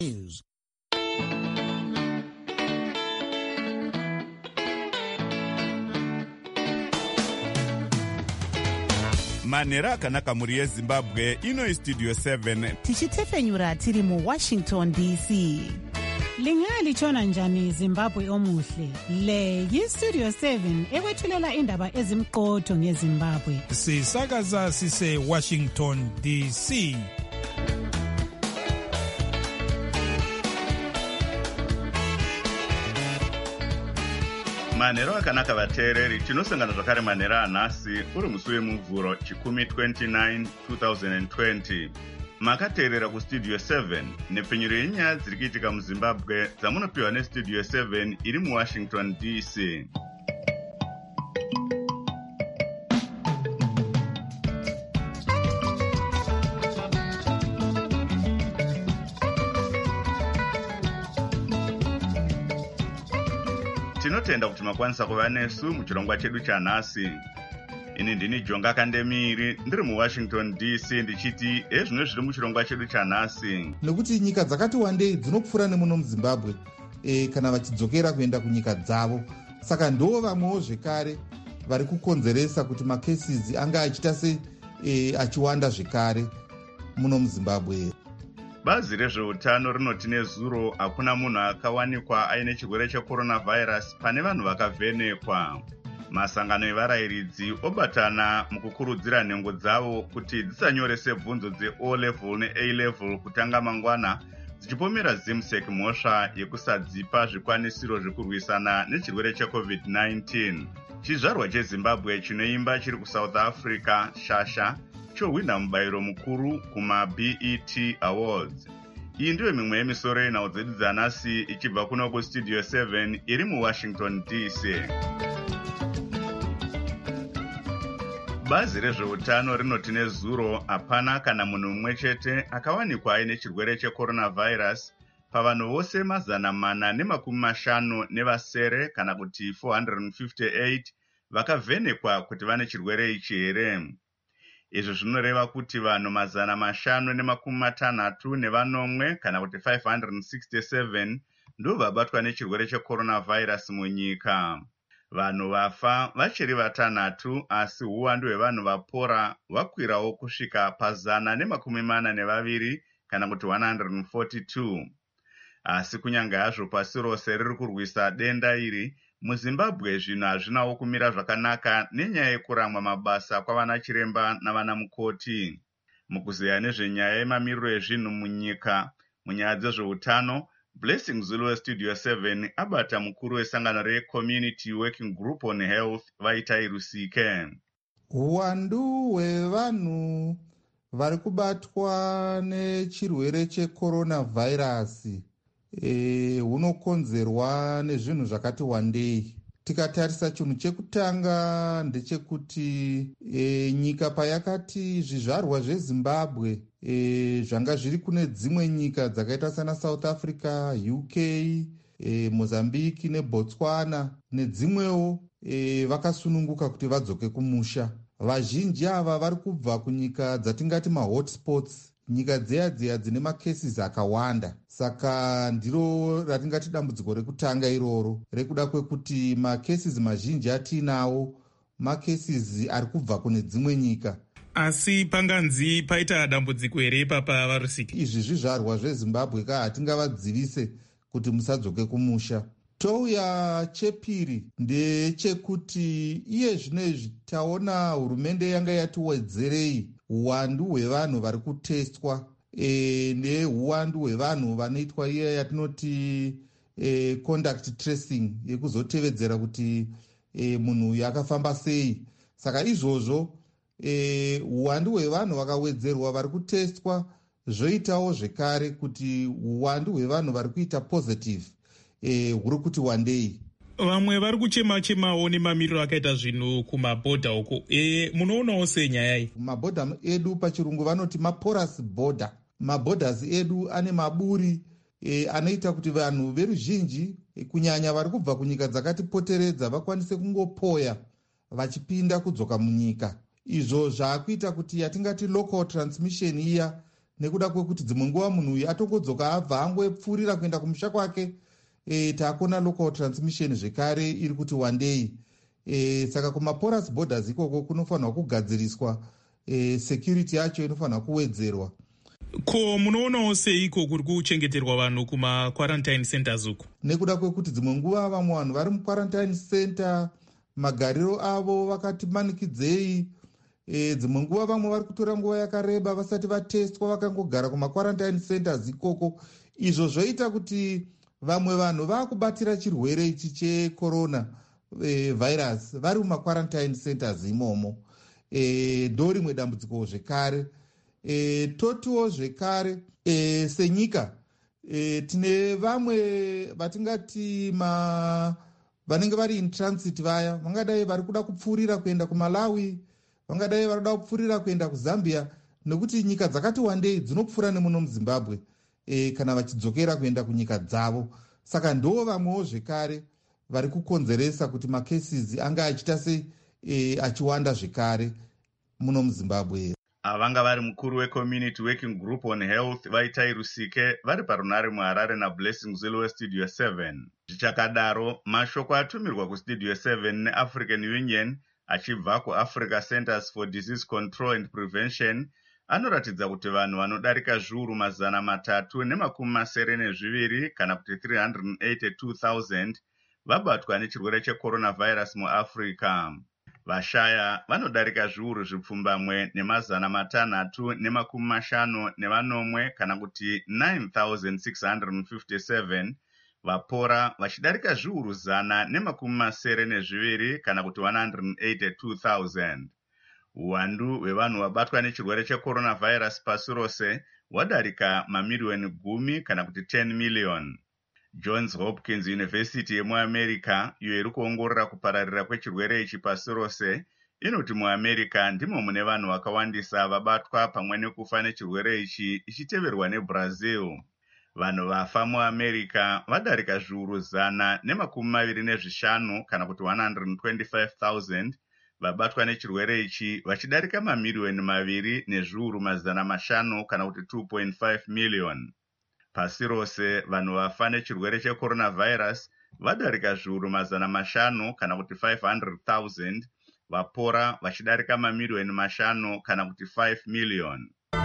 News. manhero akanaka mhuri yezimbabwe ino studio 7 tichitefenyura tiri muwashington dc. Lingalitshona njani Zimbabwe omuhle? Le yistudio 7 ekwethulela indaba ezimqotho ngeZimbabwe. Sisakaza sise Washington DC. manhero akanaka vateereri, tinosangana zvakare manhero anhasi uri musi wemuvhuro chikumi 29 2020. makateerera kustudio 7 nepfenyuro yenyaya dziri kuitika muzimbabwe dzamunopiwa nestudio 7 iri muwashington dc. tinotenda kuti makwanisa kuva nesu muchirongwa chedu chanhasi. ini ndini Jonga Kandemiri ndiri muwashington dc ndichiti ezvino zviri muchirongwa chedu chanhasi. nekuti nyika dzakati wandei dzinopfuura nemuno muzimbabwe kana vachidzokera kuenda kunyika dzavo, saka ndo vamwewo zvekare vari kukonzeresa kuti makesisi anga achiita se achiwanda zvekare muno muzimbabwe. bazi rezveutano rinoti nezuro hakuna munhu akawanikwa aine chirwere checoronavirus pane vanhu vakavhenekwa. masangano evarayiridzi obatana mukukurudzira nhengo dzavo kuti dzisanyorese bvunzo dze-O level ne-A level kutanga mangwana, dzichipomera ZIMSEC mhosva yekusadzipa zvikwanisiro zvekurwisana nechirwere cheCovid-19. chizvarwa chezimbabwe chinoimba chiri kuSouth Africa shasha chohwina mubayiro mukuru kuma-BET Awards. iyi ndiyo mimwe yemisoro yenhau dzedu dzanhasi ichibva kuno kustudio 7 iri muwashington dc. bazi rezveutano rinoti nezuro hapana kana munhu mumwe chete akawanikwa aine chirwere checoronavirus pavanhu vose 450 nevasere kana kuti 458 vakavhenekwa kuti vane chirwere ichi here. izvi zvinoreva kuti vanhu 560 kana kuti 567 ndo vabatwa nechirwere checoronavirus munyika. vanhu vafa vachiri 6, asi uwandu hwevanhu vapora hwakwirawo kusvika pa142 kana kuti 142. asi kunyange hazvo pasi rose riri kurwisa denda iri, muzimbabwe zvinhu hazvinawo kumira zvakanaka nenyaya yekuramwa mabasa kwavana chiremba navana mukoti. mukuzeya nezvenyaya yemamiriro ezvinhu munyika munyaya dzezveutano, Blessing Zulu westudio 7 abata mukuru wesangano re-Community Working Group on Health Vaitai Rusike. uwandu hwevanhu vari kubatwa nechirwere checoronavirus hunokonzerwa nezvinhu zvakati wandei. tikatarisa chinhu chekutanga ndechekuti nyika payakati zvizvarwa zvezimbabwe zvanga zviri kune dzimwe nyika dzakaita sana South Africa, UK, Mozambique neBotswana nedzimwewo, vakasununguka kuti vadzoke kumusha. vazhinji ava vari kubva kunyika dzatingati mahotspots, nyika dziya dzine makesisi akawanda. saka ndiro ratingati dambudziko rekutanga iroro rekuda kwekuti makesisi mazhinji atinawo makesisi ari kubva kune dzimwe nyika. asi panganzi paita dambudziko here papa varusiki? izvi zvizvarwa zvezimbabwe hatingavadzivise kuti musadzoke kumusha. touya chepiri ndechekuti iye zvinezvi taona hurumende yanga yatiwedzerei uwandu hwevanhu vari kutestwa neuwandu hwevanhu vanoitwa iye yatinoti contact tracing, yekuzotevedzera kuti munhu uyu akafamba sei. saka izvozvo uwandu hwevanhu vakawedzerwa vari kutestwa, zvoitawo zvekare kuti uwandu hwevanhu vari kuita positive huri kuti wandei. vamwe vari kuchema-chemawo nemamiriro akaita zvinhu kumabhodha uko. munoonawo senyaya iyi? mabhodha edu pachirungu vanoti maporous border. mabhodhas edu ane maburi anoita kuti vanhu veruzhinji kunyanya vari kubva kunyika dzakatipoteredza vakwanise kungopoya vachipinda kudzoka munyika. izvo zvaakuita kuti yatingati local transmission iya nekuda kwekuti dzimwe nguva munhu uyu atongodzoka abva angopfuurira kuenda kumusha kwake. Taakona local transmission zvekare iri kuti wandei. Saka kumaporous borders ikoko kunofanirwa kugadziriswa security yacho inofanirwa kuwedzerwa. Ko munoonawo seiko kuri kuchengeterwa vanhu kuma-quarantine centers uku? Nekuda kwekuti dzimwe nguva vamwe vanhu vari mu-quarantine center magariro avo vakati manikidzei. Dzimwe nguva vamwe vari kutora nguva yakareba vasati vatestwa vakangogara kuma-quarantine centers ikoko. Izvo zvoita kuti vamwe vanhu vakubatira chirwere ichi checorona virus vari muma-quarantine centers imomo. Ndo rimwe dambudziko zvekare. Totiwo zvekare senyika tine vamwe vatingati vanenge vari in transit vaya vangadai vari kuda kupfuurira kuenda kuMalawi, vangadai vari kuda kupfuurira kuenda kuZambia, nekuti nyika dzakati wandei dzinopfuura nemuno muZimbabwe kana vachidzokera kuenda kunyika dzavo. Saka ndo vamwewo zvekare vari kukonzeresa kuti macases anga achiita sei achiwanda zvekare muno muZimbabwe. Avanga vari mukuru weCommunity Working Group on Health Vaitai Rusike vari parunare muHarare naBlessing Zulu weStudio 7. Zvichakadaro, mashoko atumirwa kuStudio 7 neAfrican Union achibva kuAfrica Centers for Disease Control and Prevention anoratidza kuti vanhu vanodarika zviuru 392 kana kuti 382,000 vabatwa nechirwere checoronavirus muAfrica. Vashaya vanodarika zviuru zvipfumbamwe ne650 kana kuti 9,657. Vapora vachidarika zviuru 182 kana kuti 182,000. Uwandu hwevanhu vabatwa nechirwere checoronavirus pasi rose hwadarika mamiliyoni 10 kana kuti 10 million. Johns Hopkins University yemuAmerica, iyo iri kuongorora kupararira kwechirwere ichi pasi rose, inoti muAmerica ndimo mune vanhu vakawandisa vabatwa pamwe nekufa nechirwere ichi, ichiteverwa neBrazil. Vanhu vafa muAmerica vadarika zviuru 125 kana kuti 125,000, vabatwa nechirwere ichi vachidarika mamiliyoni 2 nezviuru 500 kana kuti 2.5 million. Pasi rose vanhu vafa nechirwere checoronavirus vadarika zviuru 500 kana kuti 500,000, vapora vachidarika mamiliyoni 5 kana kuti 5 million.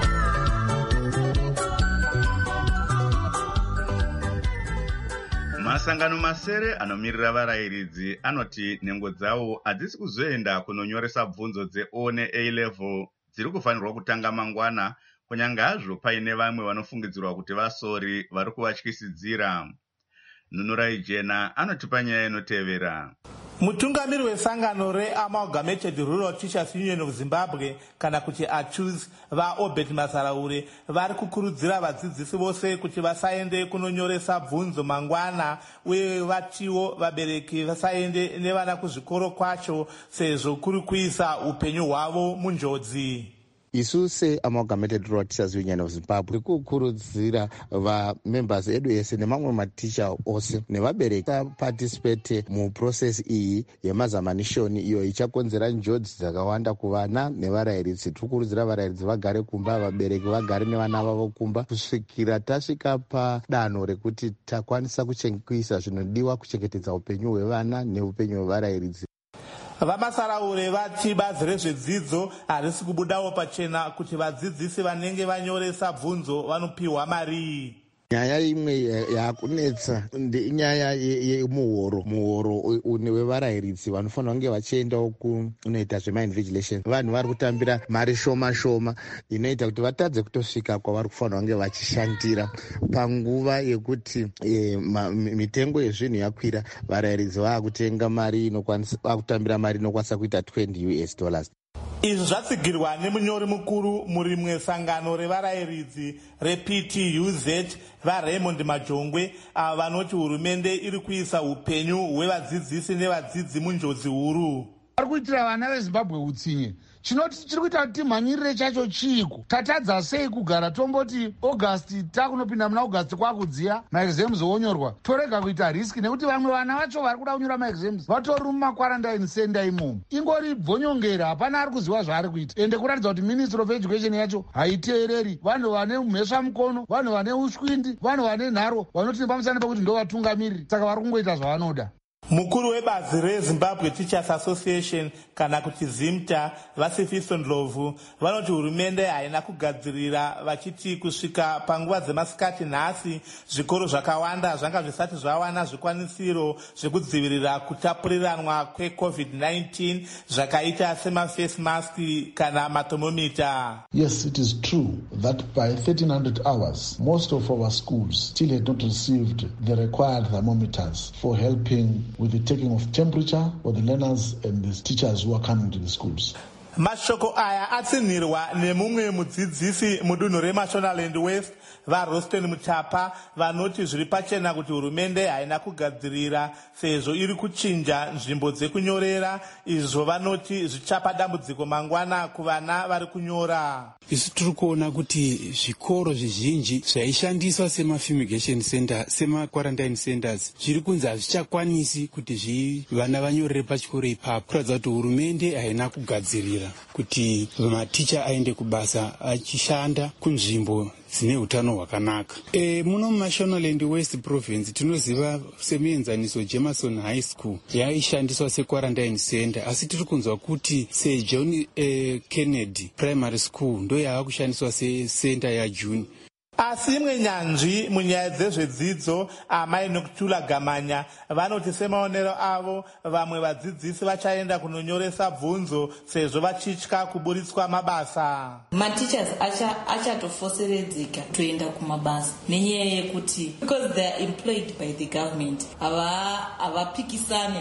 Masangano masere anomirira varayiridzi anoti nhengo dzavo hadzisi kuzoenda kunonyoresa bvunzo dzeO neA level dziri kufanirwa kutanga mangwana, kunyange hazvo paine vamwe vanofungidzirwa kuti vasori vari kuvatyisidzira. Nunurai Jena anotipa nyaya inotevera. Mutungamiri wesangano reAmalgamated Rural Teachers Union of Zimbabwe kana kuti ACHUZ vaObert Mazaraure vari kukurudzira vadzidzisi vose kuti vasaende kunonyoresa bvunzo mangwana, uye vatiwo vabereki vasaende nevana kuzvikoro kwacho sezvo kuri kuisa upenyu hwavo munjodzi. Isu seAmalgamated Rural Teachers Union of Zimbabwe kukurudzira vamembers edu ese nemamwe maticha ose nevabereki participate muprocess iyi yemazamanishoni iyo ichakonzera njodzi dzakawanda kuvana nevarayiridzi. Tikurudzira varayiridzi vagare kumba, vabereki vagare nevana vavo kumba kusvikira tasvika padanho rekuti takwanisa kuisa zvinodiwa kuchengetedza upenyu hwevana neupenyu hwevarayiridzi. Vamasaraure vati bazi rezvedzidzo harisi kubudawo pachena kuti vadzidzisi vanenge vanyoresa bvunzo vanopiwa mari. Nyaya imwe yakunetsa ndenyaya yemuhoro. Muhoro wevarayiridzi vanofanira kunge vachiendawo kunoita zvemainvigilation. Vanhu vari kutambira mari shoma shoma inoita kuti vatadze kutosvika kwavari kufanira kunge vachishandira. Panguva yekuti mitengo yezvinhu yakwira, varayiridzi vakutenga mari vakutambira mari inokwanisa kuita $20. Izvi zvatsigirwa nemunyori mukuru murimwe sangano revarayiridzi rePTUZ vaRaymond Majongwe, vanoti hurumende iri kuisa upenyu hwevadzidzisi nevadzidzi munjodzi huru. Ari kuitira vana veZimbabwe utsinye. Chinoti chiri kuita kuti mhanyirire chacho chiiko? Tatadza sei kugara tomboti August takunopinda muna August kwakudziya maexams onyorwa. Torega kuita risk nekuti vamwe vana vacho vari kuda kunyora maexams vatori mumakwarantine center imomo. Ingori bvonyongera, hapana ari kuziva zvaari kuita. Ende kuratidza kuti Ministry of Education yacho haiteereri. Vanhu vane mhesva mukono, vanhu vane ushwindi, vanhu vane nharo vanoti pamusana pekuti ndo vatungamiriri, saka vari kungoita zvavanoda. Mukuru webazi reZimbabwe Teachers Association kana kuti ZIMTA Vasifiso Ndlovu vanoti hurumende haina kugadzirira, vachiti kusvika panguva dzemasikati nhasi zvikoro zvakawanda zvanga zvisati zvawana zvikwanisiro zvekudzivirira kutapuriranwa kweCovid-19 zvakaita semaface mask kana mathermometer. Yes, it is true that by 1300 hours most of our schools still had not received the required thermometers for helping with the taking of temperature for the learners and the teachers who are coming to the schools. Mashoko aya atsinhirwa nemumwe mudzidzisi mudunhu reMashonaland West vaRosten Mutapa vanoti zviri pachena kuti hurumende haina kugadzirira sezvo iri kuchinja nzvimbo dzekunyorera, izvo vanoti zvichapa dambudziko mangwana kuvana vari kunyora. Isu tiri kuona kuti zvikoro zvizhinji zvaishandiswa semafumigation center, semaquarantine centers zviri kunzi hazvichakwanisi kuti vana vanyorere pachikoro ipapo. Kuratidza kuti hurumende haina kugadzirira kuti maticha aende kubasa achishanda kunzvimbo dzine utano hwakanaka. Muno muMashonaland West Province tinoziva semuenzaniso Jameson High School yaishandiswa sequarantine center, asi tiri kunzwa kuti seJohn Kennedy Primary School ndo yava kushandiswa secenter yaJune. Asi imwe nyanzvi munyaya dzezvedzidzo Amai Nokutula Gamanya vanoti semaonero avo vamwe vadzidzisi vachaenda kunonyoresa bvunzo sezvo vachitya kuburitswa mabasa. Teachers achatofoseredzeka toenda kumabasa nenyaya yekuti because they are employed by the government havapikisane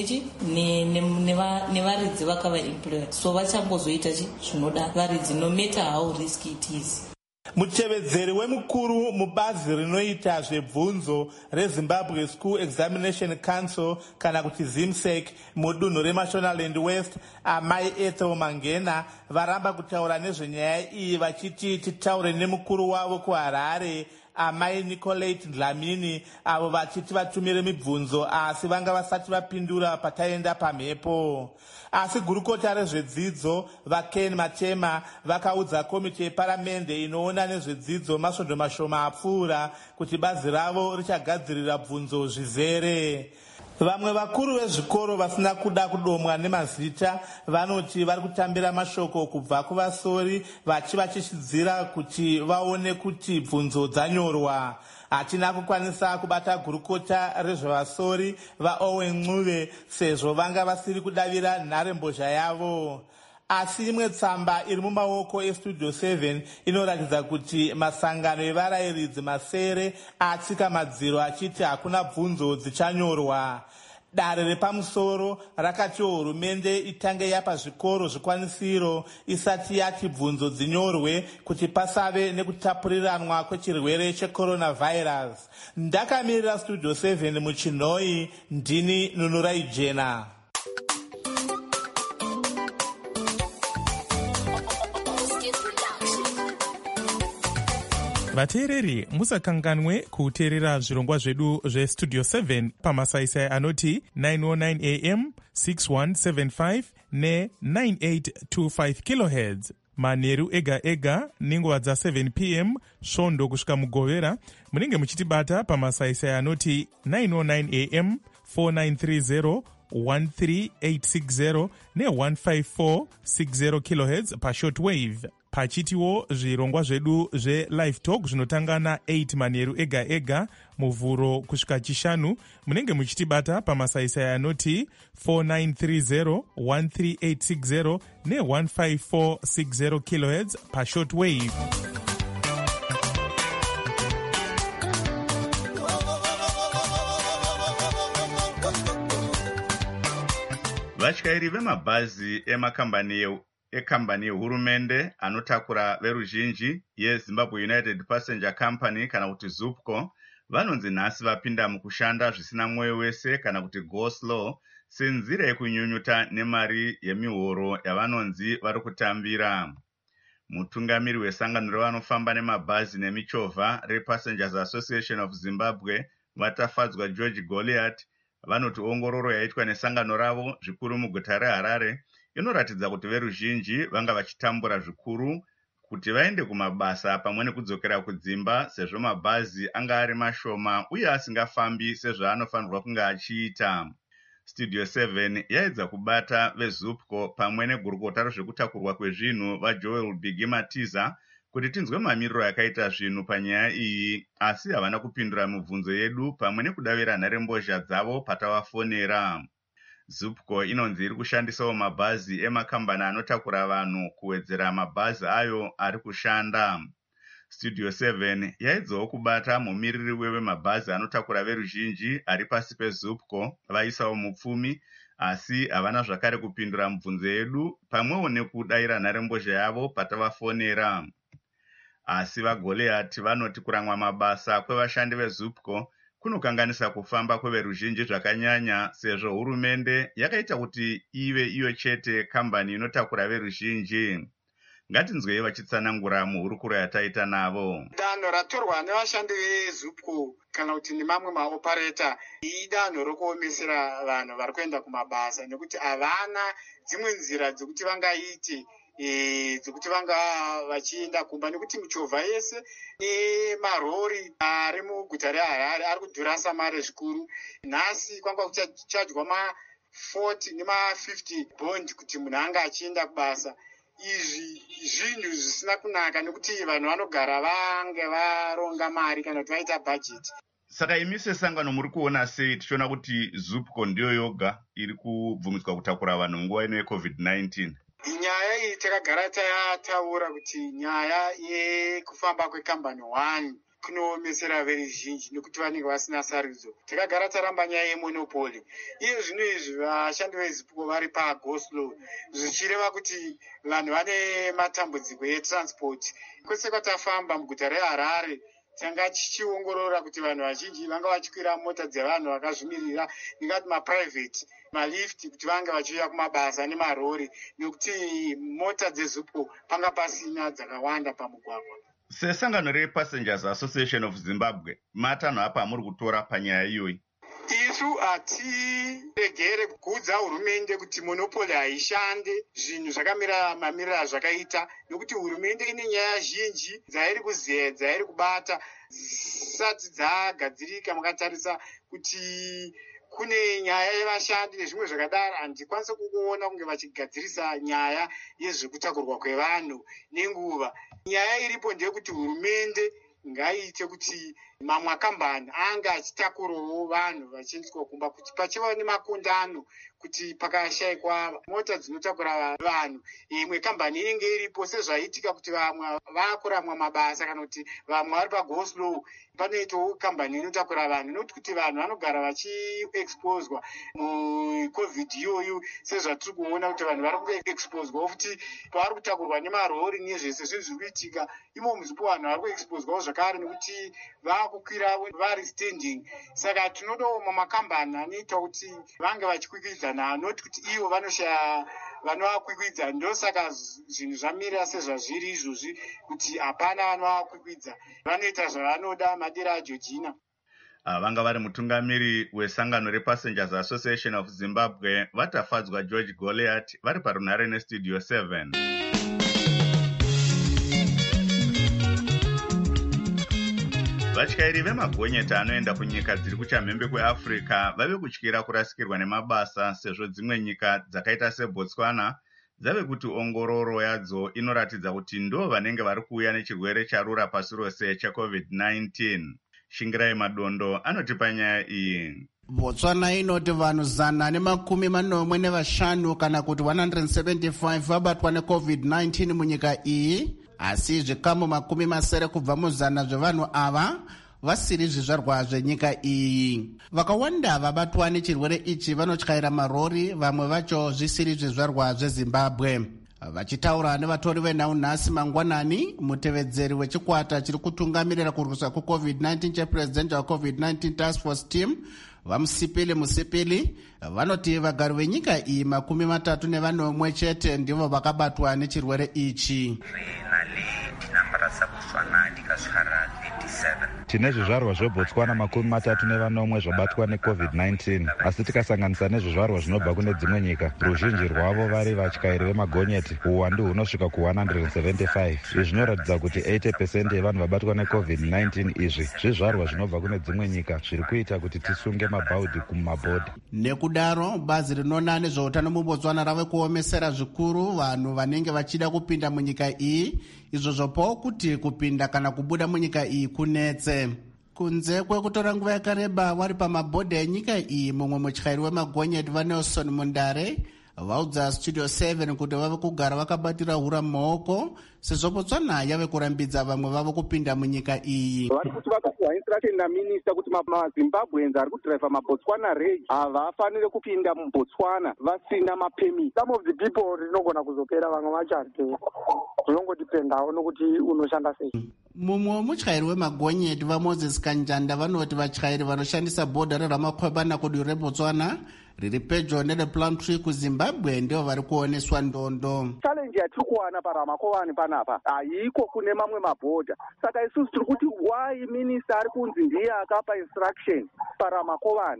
nevaridzi vakava employed, so vachangozoita zvinoda varidzi no matter how risky it is. Muchevedzeri wemukuru mubazi rinoita zvebvunzo reZimbabwe School Examination Council kana kuti ZIMSEC mudunhu reMashonaland West Amai Ethel Mangena varamba kutaura nezvenyaya iyi vachiti titaure nemukuru wavo kuHarare Amai Nicolette Dlamini avo vachiti vatumire mibvunzo asi vanga vasati vapindura pataenda pamhepo. Asi gurukota rezvedzidzo vaKen Matema vakaudza komiti yeparamende inoona nezvedzidzo masvondo mashoma apfuura kuti bazi ravo richagadzirira bvunzo zvizere. Vamwe vakuru vezvikoro vasina kuda kudomwa nemazita vanoti vari kutambira mashoko kubva kuvasori vachivachishidzira kuti vaone kuti bvunzo dzanyorwa. Hatina kukwanisa kubata gurukota rezvevasori vaOwen Ncube sezvo vanga vasiri kudavira nharembozha yavo. Asi imwe tsamba iri mumaoko eStudio 7 inoratidza kuti masangano evarayiridzi masere atsika madziro achiti hakuna bvunzo dzichanyorwa. Dare repamusoro rakati hurumende itange yapa zvikoro zvikwanisiro isati yati bvunzo dzinyorwe kuti pasave nekutapuriranwa kwechirwere checoronavirus. Ndakamirira Studio 7 muChinhoi, ndini Nunurai Jena. vateereri musakanganwe kuteerera zvirongwa zvedu zvestudio 7 pamasaisai anoti 909 am 6175 ne9825 kilohertz manheru ega ega nenguva dza7 pm svondo kusvika mugovera. Munenge muchitibata pamasaisai anoti 909 am 4930 13860 ne15460 kilohertz pashortwave. Pachitiwo zvirongwa zvedu zve-live talk zvinotanga na8 manheru ega ega muvhuro kusvika chishanu. Munenge muchitibata pamasaisai anoti 4930 13860 ne15460 kilohertz pashortwave. Vatyairi vemabhazi ekambani yehurumende anotakura veruzhinji yeZimbabwe United Passenger Company kana kuti ZUPCO vanonzi nhasi vapinda mukushanda zvisina mwoyo wese kana kuti go slow senzira yekunyunyuta nemari yemihoro yavanonzi vari kutambira. Mutungamiri wesangano revanofamba nemabhazi nemichovha rePassengers Association of Zimbabwe vatafadzwa George Goliath vanoti ongororo yaitwa nesangano ravo zvikuru muguta reHarare inoratidza kuti veruzhinji vanga vachitambura zvikuru kuti vaende kumabasa pamwe nekudzokera kudzimba sezvo mabhazi anga ari mashoma uye asingafambi sezvaanofanirwa kunge achiita. Studio 7 yaedza kubata veZUPCO pamwe negurukota rezvekutakurwa kwezvinhu vaJoel Bigi Matiza kuti tinzwe mamiriro yakaita zvinhu panyaya iyi, asi havana kupindura mibvunzo yedu pamwe nekudavira nharembozha dzavo patavafonera. ZUPCO inonzi iri kushandisawo mabhazi emakambani anotakura vanhu kuwedzera mabhazi ayo ari kushanda. Studio 7 yaedzawo kubata mumiriri wemabhazi anotakura veruzhinji ari pasi peZUPCO vaisawo mupfumi, asi havana zvakare kupindura mibvunzo yedu pamwewo nekudayira nharembozha yavo patavafonera. Asi vaGoliath vanoti kuramwa mabasa kwevashandi veZUPCO kunokanganisa kufamba kweveruzhinji zvakanyanya sezvo hurumende yakaita kuti ive iyo chete kambani inotakura veruzhinji. Ngatinzwei vachitsanangura muhurukuro yataita navo. Danho ratorwa nevashandi veZUPCO kana kuti nemamwe maopareta idanho rokuomesera vanhu vari kuenda kumabasa nekuti havana dzimwe nzira dzekuti vangaite dzekuti vanga vachienda kumba nekuti michovha yese nemarori ari muguta reHarare ari kudhurasa mari zvikuru. Nhasi kwanga kuchadya ma40 nema50 bond kuti munhu anga achienda kubasa. Izvi zvinhu zvisina kunaka nekuti vanhu vanogara vange varonga mari kana kuti vaita bhajeti. Saka imi sesangano muri kuona sei tichiona kuti ZUPCO ndiyo yoga iri kubvumiswa kutakura vanhu nguva ino yeCovid-19? Nyaya iyi takagara tataura kuti nyaya yekufamba kwekambani 1 kunoomesera veruzhinji nekuti vanenge vasina sarudzo. Takagara taramba nyaya yemonopoli. Iye zvino izvi vashandi veZUPCO vari pago slow zvichireva kuti vanhu vane matambudziko etransport. Kwese kwatafamba muguta reHarare tanga tichiongorora kuti vanhu vazhinji vanga vachikwira mota dzevanhu vakazvimirira, ndingati maprivate malift kuti vange vachiuya kumabasa nemarori nekuti mota dzeZUPCO panga pasina dzakawanda pamugwagwa. Sesangano rePassengers Association of Zimbabwe, matanho apa amuri kutora panyaya iyoyi? Isu hatiregere kuudza hurumende kuti monopoli haishande, zvinhu zvakamira mamiriro azvakaita, nokuti hurumende ine nyaya zhinji dzairi kuziya dzairi kubata zisati dzagadzirika. Mukatarisa kuti kune nyaya yevashandi nezvimwe zvakadaro, handikwanisa kuona kunge vachigadzirisa nyaya yezvekutakurwa kwevanhu nenguva. Nyaya iripo ndeyekuti hurumende ngaiite kuti mamwe akambani anga achitakurawo vanhu vachiendeswa kumba, kuti pachiva nemakundano kuti pakashayikwa mota dzinotakura vanhu imwe kambani inenge iripo, sezvaiitika kuti vamwe vakuramwa mabasa kana kuti vamwe vari pago slow panoitawo kambani inotakura vanhu, nokuti kuti vanhu vanogara vachiexposwa mucovid iyoyu sezvatiri kuona kuti vanhu vari kuexposwawo futi pavari kutakurwa nemarori nezvese zvinhu zviri kuitika imo muzipo vanhu vari kuexposwawo zvakare nekuti vakukwira vari standing. Saka tinodawo mamakambani anoita kuti vange vachikwikwidzana, noti kuti ivo vanoshaya vanovakwikwidza. Ndosaka zvinhu zvamira sezvazviri izvozvi kuti hapana vanovakwikwidza, vanoita zvavanoda madiro aJorgina. Vanga vari mutungamiri wesangano rePassengers Association of Zimbabwe vatafadzwa George Goliath vari parunhare neStudio 7. Vatyairi vemagonyeta anoenda kunyika dziri kuchamhembe kweAfrica vave kutyira kurasikirwa nemabasa sezvo dzimwe nyika dzakaita seBotswana dzave kuti ongororo yadzo inoratidza kuti ndo vanenge vari kuuya nechirwere charura pasi rose cheCovid-19. Shingirai Madondo anotipa nyaya iyi. Botswana inoti vanhu 145 kana kuti 175 vabatwa neCovid-19 munyika iyi, asi zvikamu 70 kubva mu100 zvevanhu ava vasiri zvizvarwa zvenyika iyi. Vakawanda vabatwa nechirwere ichi vanotyaira marori, vamwe vacho zvisiri zvizvarwa zveZimbabwe. Vachitaura nevatori venhau nhasi mangwanani, mutevedzeri wechikwata chiri kutungamirira kurwisa kuCovid-19 chePresident waCovid-19 Task Force Team vamusipili vanoti vagari venyika iyi 34 chete ndivo vakabatwa nechirwere ichi. Tine zvizvarwa zveBotswana 34 zvabatwa neCovid-19, asi tikasanganisa nezvizvarwa zvinobva kune dzimwe nyika, ruzhinji rwavo vari vatyairi vemagonyeti, uwandu hunosvika ku175. Izvi zvinoratidza kuti 80% yevanhu vabatwa neCovid-19 izvi zvizvarwa zvinobva kune dzimwe nyika, zviri kuita kuti tisunge mabhaudhi kumabhodha. Nekudaro bazi rinoona nezveutano muBotswana rave kuomesera zvikuru vanhu vanenge vachida kupinda munyika iyi, izvo zvopawo kuti kupinda kana kubuda munyika iyi kunetse. Kunze kwekutora nguva yakareba vari pamabhodha enyika iyi, mumwe mutyairi wemagonyeti vaNelson Mundare vaudza Studio 7 kuti vave kugara vakabatira hura mumaoko sezvo Botswana yave kurambidza vamwe vavo kupinda munyika iyi. Vari kuti vakapiwa instruction naminista kuti maZimbabweans ari kudhiraivha maBotswana rage havafanire kupinda muBotswana vasina mapemiti. Some of the people rinogona kuzopera, vamwe vachati zvinongotipendawo nokuti unoshanda sei. Mumwe mutyairi wemagonyeti vaMoses Kanjanda vanoti vatyairi vanoshandisa bhodha reRamakwebana kudwi reBotswana riri pedyo nerePlumtree kuZimbabwe ndivo vari kuoneswa ndondo. Challenge yatiri kuwana paRamakwebana panapa haiko kune mamwe mabhodha. Saka isusu tiri kuti why minister ari kunzi ndiye akapa instruction paRamakwebana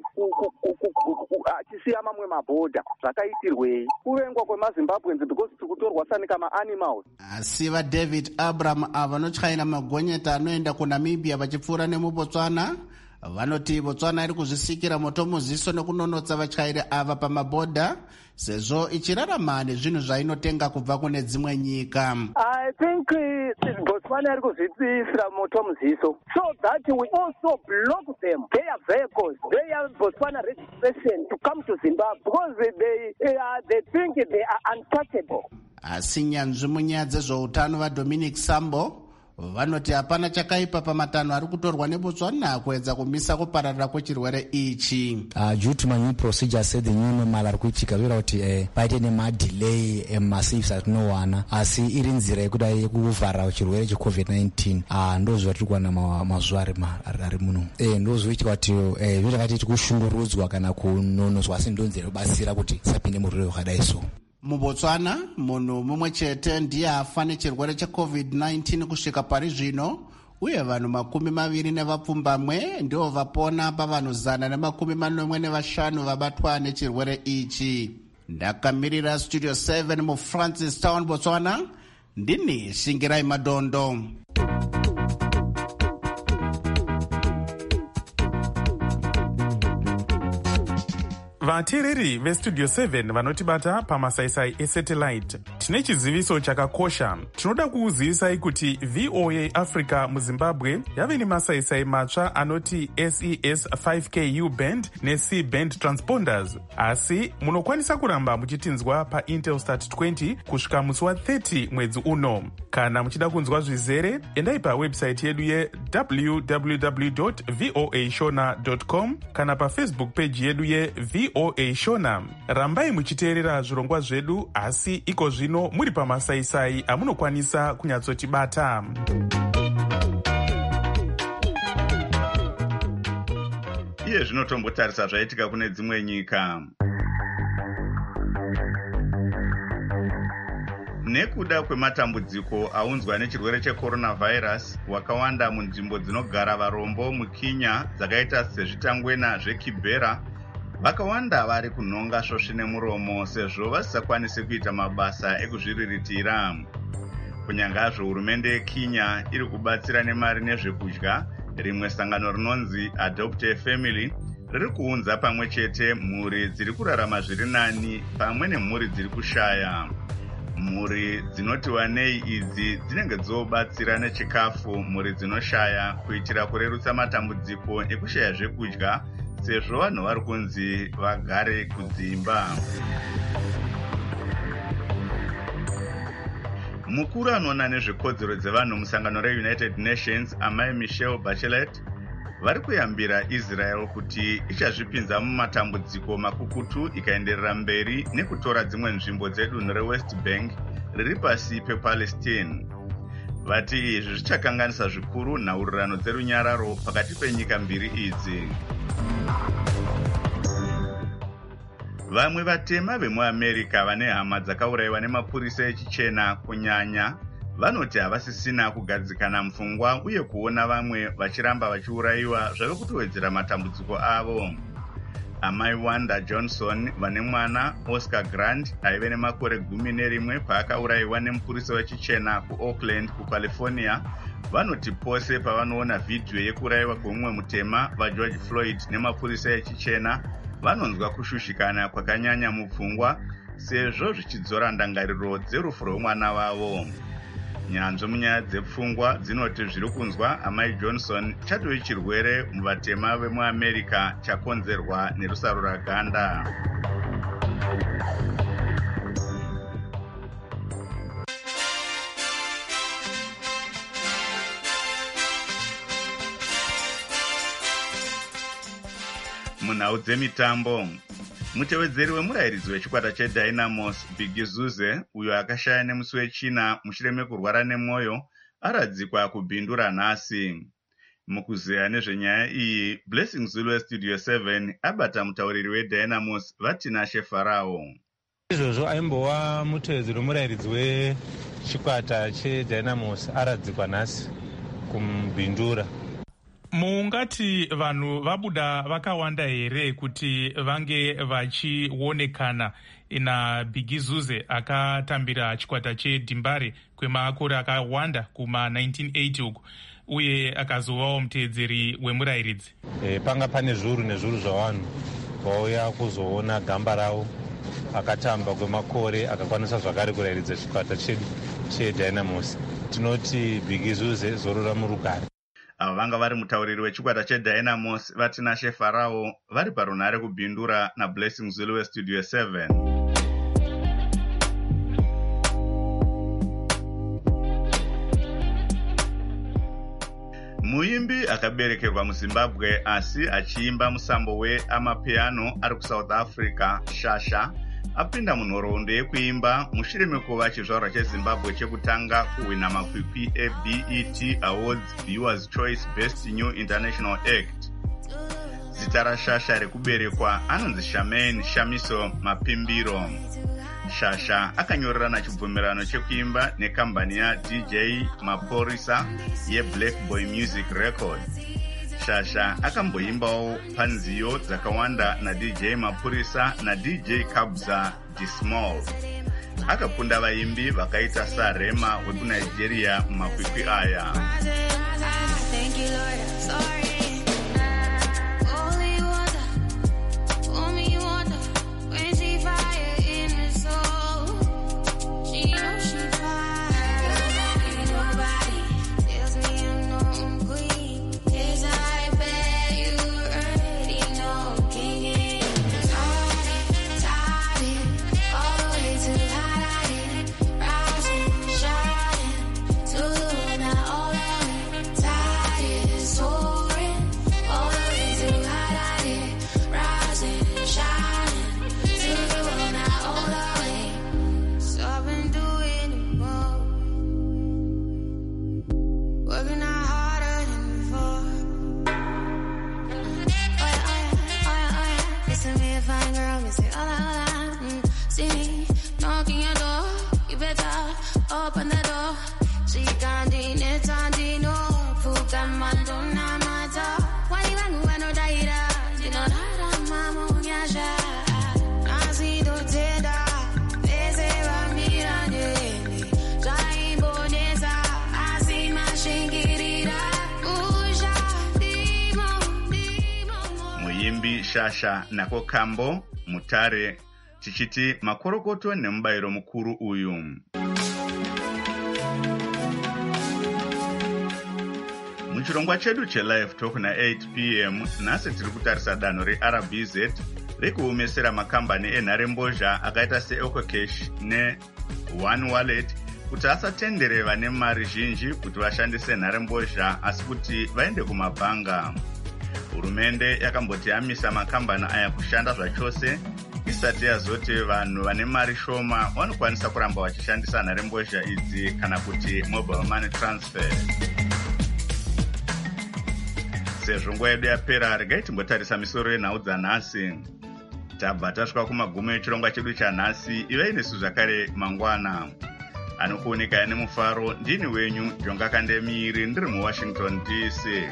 achisiya mamwe mabhodha, zvakaitirwei? Kuvengwa kwemaZimbabweans because tiri kutorwa sanika maanimals. Asi vaDavid Abraham vanotyaira magonyeti anoenda kuNamibia vachipfuura nemuBotswana vanoti Botswana iri kuzvisikira moto muziso nekunonotsa vatyairi ava pamabhodha sezvo ichirarama nezvinhu zvainotenga kubva kune dzimwe nyika. I think Botswana iri kuzvisira moto muziso so that we also block them their vehicles, their Botswana registration to come to Zimbabwe because they think they are untouchable. Asi nyanzvi munyaya dzezveutano vaDominic Sambo vanoti hapana chakaipa pamatanho ari kutorwa neBotswana kuedza kumisa kupararira kwechirwere ichi. Due to my new procedures the new normal ari kuitika zvira kuti paite nemadelay emasaves atinowana, asi iri nzira yekuda yekuvhara chirwere cheCovid-19 ndozvo tiri kuwana mazuva ari muno. Ndozvoitika kuti zvirakati tikushungurudzwa kana kunonodzwa, asi ndonzira yobatsira kuti sapinde murwere wakadai so. MuBotswana munhu mumwe chete ndiye afa nechirwere cheCovid-19 kusvika pari zvino, uye vanhu 20 ndivo vapona pavanhu 145 vabatwa nechirwere ichi. Ndakamirira Studio 7 muFrancistown, Botswana, ndini Shingirai Madondo. vateereri vestudio 7 vanotibata pamasaisai esatellite, tine chiziviso chakakosha. Tinoda kukuzivisai kuti VOA Africa muZimbabwe yave nemasaisai matsva anoti SES 5K U-band neC band transponders, asi munokwanisa kuramba muchitinzwa paIntelsat 20 kusvika musi wa30 mwedzi uno. Kana muchida kunzwa zvizere, endai pawebsite yedu ye www.voashona.com kana pafacebook page yedu yeVOA Shona. Rambai muchiteerera zvirongwa zvedu, asi iko zvino muri pamasaisai amunokwanisa kunyatsotibata. Iye zvinotombotarisa zvaitika kune dzimwe nyika. Nekuda kwematambudziko aunzwa nechirwere checoronavirus, wakawanda munzvimbo dzinogara varombo muKenya dzakaita sezvitangwena zveKibera vakawanda vari kunhonga svosve nemuromo sezvo vasisakwanisi kuita mabasa ekuzviriritira. Kunyangazvo hurumende yeKenya iri kubatsira nemari nezvekudya, rimwe sangano rinonzi Adopt a Family riri kuunza pamwe chete mhuri dziri kurarama zviri nani pamwe nemhuri dziri kushaya. Mhuri dzinoti wanei idzi dzinenge dzobatsira nechikafu mhuri dzinoshaya kuitira kurerutsa matambudziko ekushaya zvekudya sezvo vanhu vari kunzi vagare kudzimba. Mukuru anoona nezvekodzero dzevanhu musangano reUnited Nations, Amai Michelle Bachelet, vari kuyambira Israel kuti ichazvipinza mumatambudziko makukutu ikaenderera mberi nekutora dzimwe nzvimbo dzedunhu reWest Bank riri pasi pePalestine. Vati izvi zvichakanganisa zvikuru nhaurirano dzerunyararo pakati penyika mbiri idzi. Vamwe vatema vemuAmerica vane hama dzakaurayiwa nemapurisa echichena kunyanya vanoti havasisina kugadzikana mupfungwa uye kuona vamwe vachiramba vachiurayiwa zvave kutowedzera matambudziko avo. Amai Wanda Johnson vane mwana Oscar Grant aive nemakore 11 paakaurayiwa nemupurisa wechichena kuOakland kuCalifornia vanoti pose pavanoona vhidhiyo yekurayiwa kwemumwe mutema vaGeorge Floyd nemapurisa echichena vanonzwa kushushikana kwakanyanya mupfungwa sezvo zvichidzora ndangariro dzerufu rwemwana wavo. Nyanzvi munyaya dzepfungwa dzinoti zviri kunzwa amai Johnson chatove chirwere muvatema vemuAmerica chakonzerwa nerusarura ganda. Munhau dzemitambo, mutevedzeri wemurayiridzi wechikwata cheDynamos Biggie Zuze uyo akashaya nemusi wechina mushure mekurwara nemwoyo aradzikwa kubhindura nhasi. Mukuzeya nezvenyaya iyi, Blessing Zulu weStudio 7 abata mutauriri weDynamos Vatinashe Farao. Izvozvo aimbova mutevedzeri wemurayiridzi wechikwata cheDynamos aradzikwa nhasi kumbindura. Mungati vanhu vabuda vakawanda here kuti vange vachionekana naBiggie Zuze akatambira chikwata cheDimbare kwemakore akawanda kuma1980 uku uye akazovawo mutevedzeri wemurayiridzi. Panga pane zviuru nezviuru zvavanhu vauya kuzoona gamba ravo akatamba kwemakore akakwanisa zvakare kurayiridza chikwata chedu cheDynamos. Tinoti Biggie Zuze zorora murugare. Ava vanga vari mutauriri wechikwata cheDynamos Vatinashe Farao vari parunhare kubhindura naBlessing Zulu weStudio 7. Muimbi akaberekerwa muZimbabwe asi achiimba musambo weamapiano ari kuSouth Africa, Shasha apinda munhoroondo yekuimba mushure mekuva chizvarwa cheZimbabwe chekutanga kuwina makwikwi eBET Awards Viewers Choice Best New International Act. Zita raShasha rekuberekwa anonzi Charmaine Shamiso Mapimbiro. Shasha akanyorerana chibvumirano chekuimba nekambani yaDJ Maporisa yeBlack Boy Music Record. Shasha akamboimbawo panziyo dzakawanda naDJ Mapurisa naDJ Kabza Dismal. Akakunda vaimbi vakaita saRema wekuNigeria mumakwikwi aya. Shasha nako Kambo Mutare tichiti makorokoto nemubayiro mukuru uyu. Muchirongwa chedu chelive talk na 8 p.m. nhasi tiri kutarisa danho reRBZ rekuomesera makambani enharembozha akaita seEcocash neOne Wallet kuti asatendere vane mari zhinji kuti vashandise nharembozha asi kuti vaende kumabhanga. hurumende yakamboti yamisa makambani aya kushanda zvachose isati yazoti vanhu vane mari shoma vanokwanisa kuramba vachishandisa nharembozha idzi kana kuti mobile money transfer. Sezvo nguva yedu yapera, regai timbotarisa misoro yenhau dzanhasi. Tabva tasvika kumagumo echirongwa chedu chanhasi. Ivai nesu zvakare mangwana. Anokuoneka nemufaro ndini wenyu Jonga Kandemiri ndiri muWashington DC.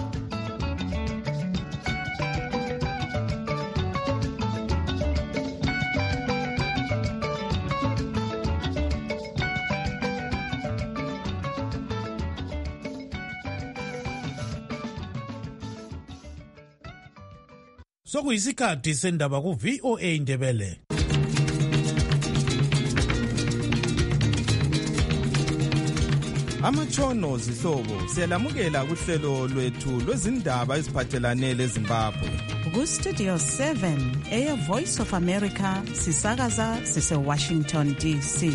Sokuyisikhathi sendaba ku VOA Ndebele. Amatshono zihlobo siyalamukela kuhlelo lwethu lwezindaba eziphathelane leZimbabwe. Ku Studio 7 eya Voice of America sisakaza sise Washington DC.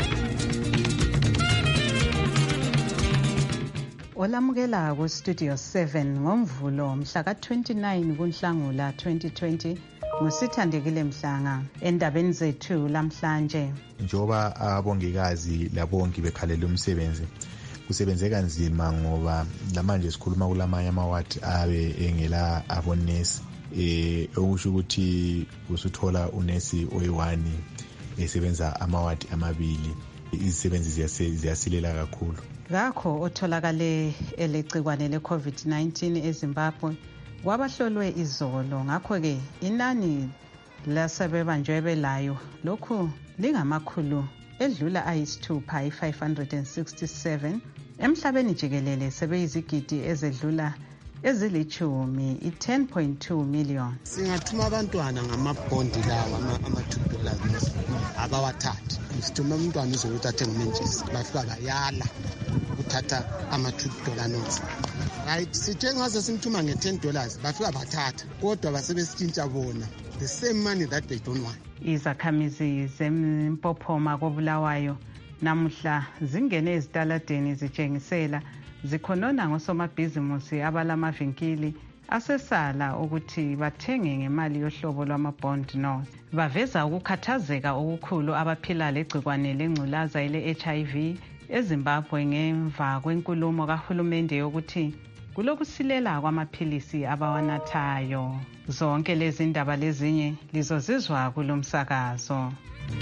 Olamukela ku Studio 7 ngomvulo mhla ka-29 kuNhlangula 2020 ngusithandekile Mhlanga endabeni zethu lamhlanje. Njoba abongikazi labongi bekhalela umsebenzi kusebenze kanzima ngoba lamanje sikhuluma kulamanye amawadi abe engela abonesi okusho ukuthi usuthola unesi oyi-1 esebenza amawadi amabili izisebenzi ziyasilela kakhulu. Ngakho otholakale elegcikwane le-COVID-19 eZimbabwe kwabahlolwe izolo. Ngakho-ke inani lasebebanjwe belayo lokhu lingamakhulu edlula ayisithupha i-567 emhlabeni jikelele sebeyizigidi ezedlula ezilithumi i-10.2 million. Singathuma abantwana ngamabhondi lawa ama-$2 abawathatha. Sithuma umntwana uzokuthi athenge umentshisi bafika bayala ukuthatha ama-$2 notes. Right, sithe ngaze simthuma nge-$10 bafika bathatha kodwa basebesitshintsha bona the same money that they don't want. Izakhamizi zempophoma koBulawayo namuhla zingene ezitaladeni zitshengisela zikhonona ngosomabhizimusi abalamavinkili asesala ukuthi bathenge ngemali yohlobo lwama-bond notes. Baveza ukukhathazeka okukhulu abaphila legcikwane lengculaza ele-HIV eZimbabwe ngemva kwenkulumo kahulumende yokuthi kulokusilela kwamaphilisi abawanathayo. Zonke lezi ndaba lezinye lizozizwa kulomsakazo.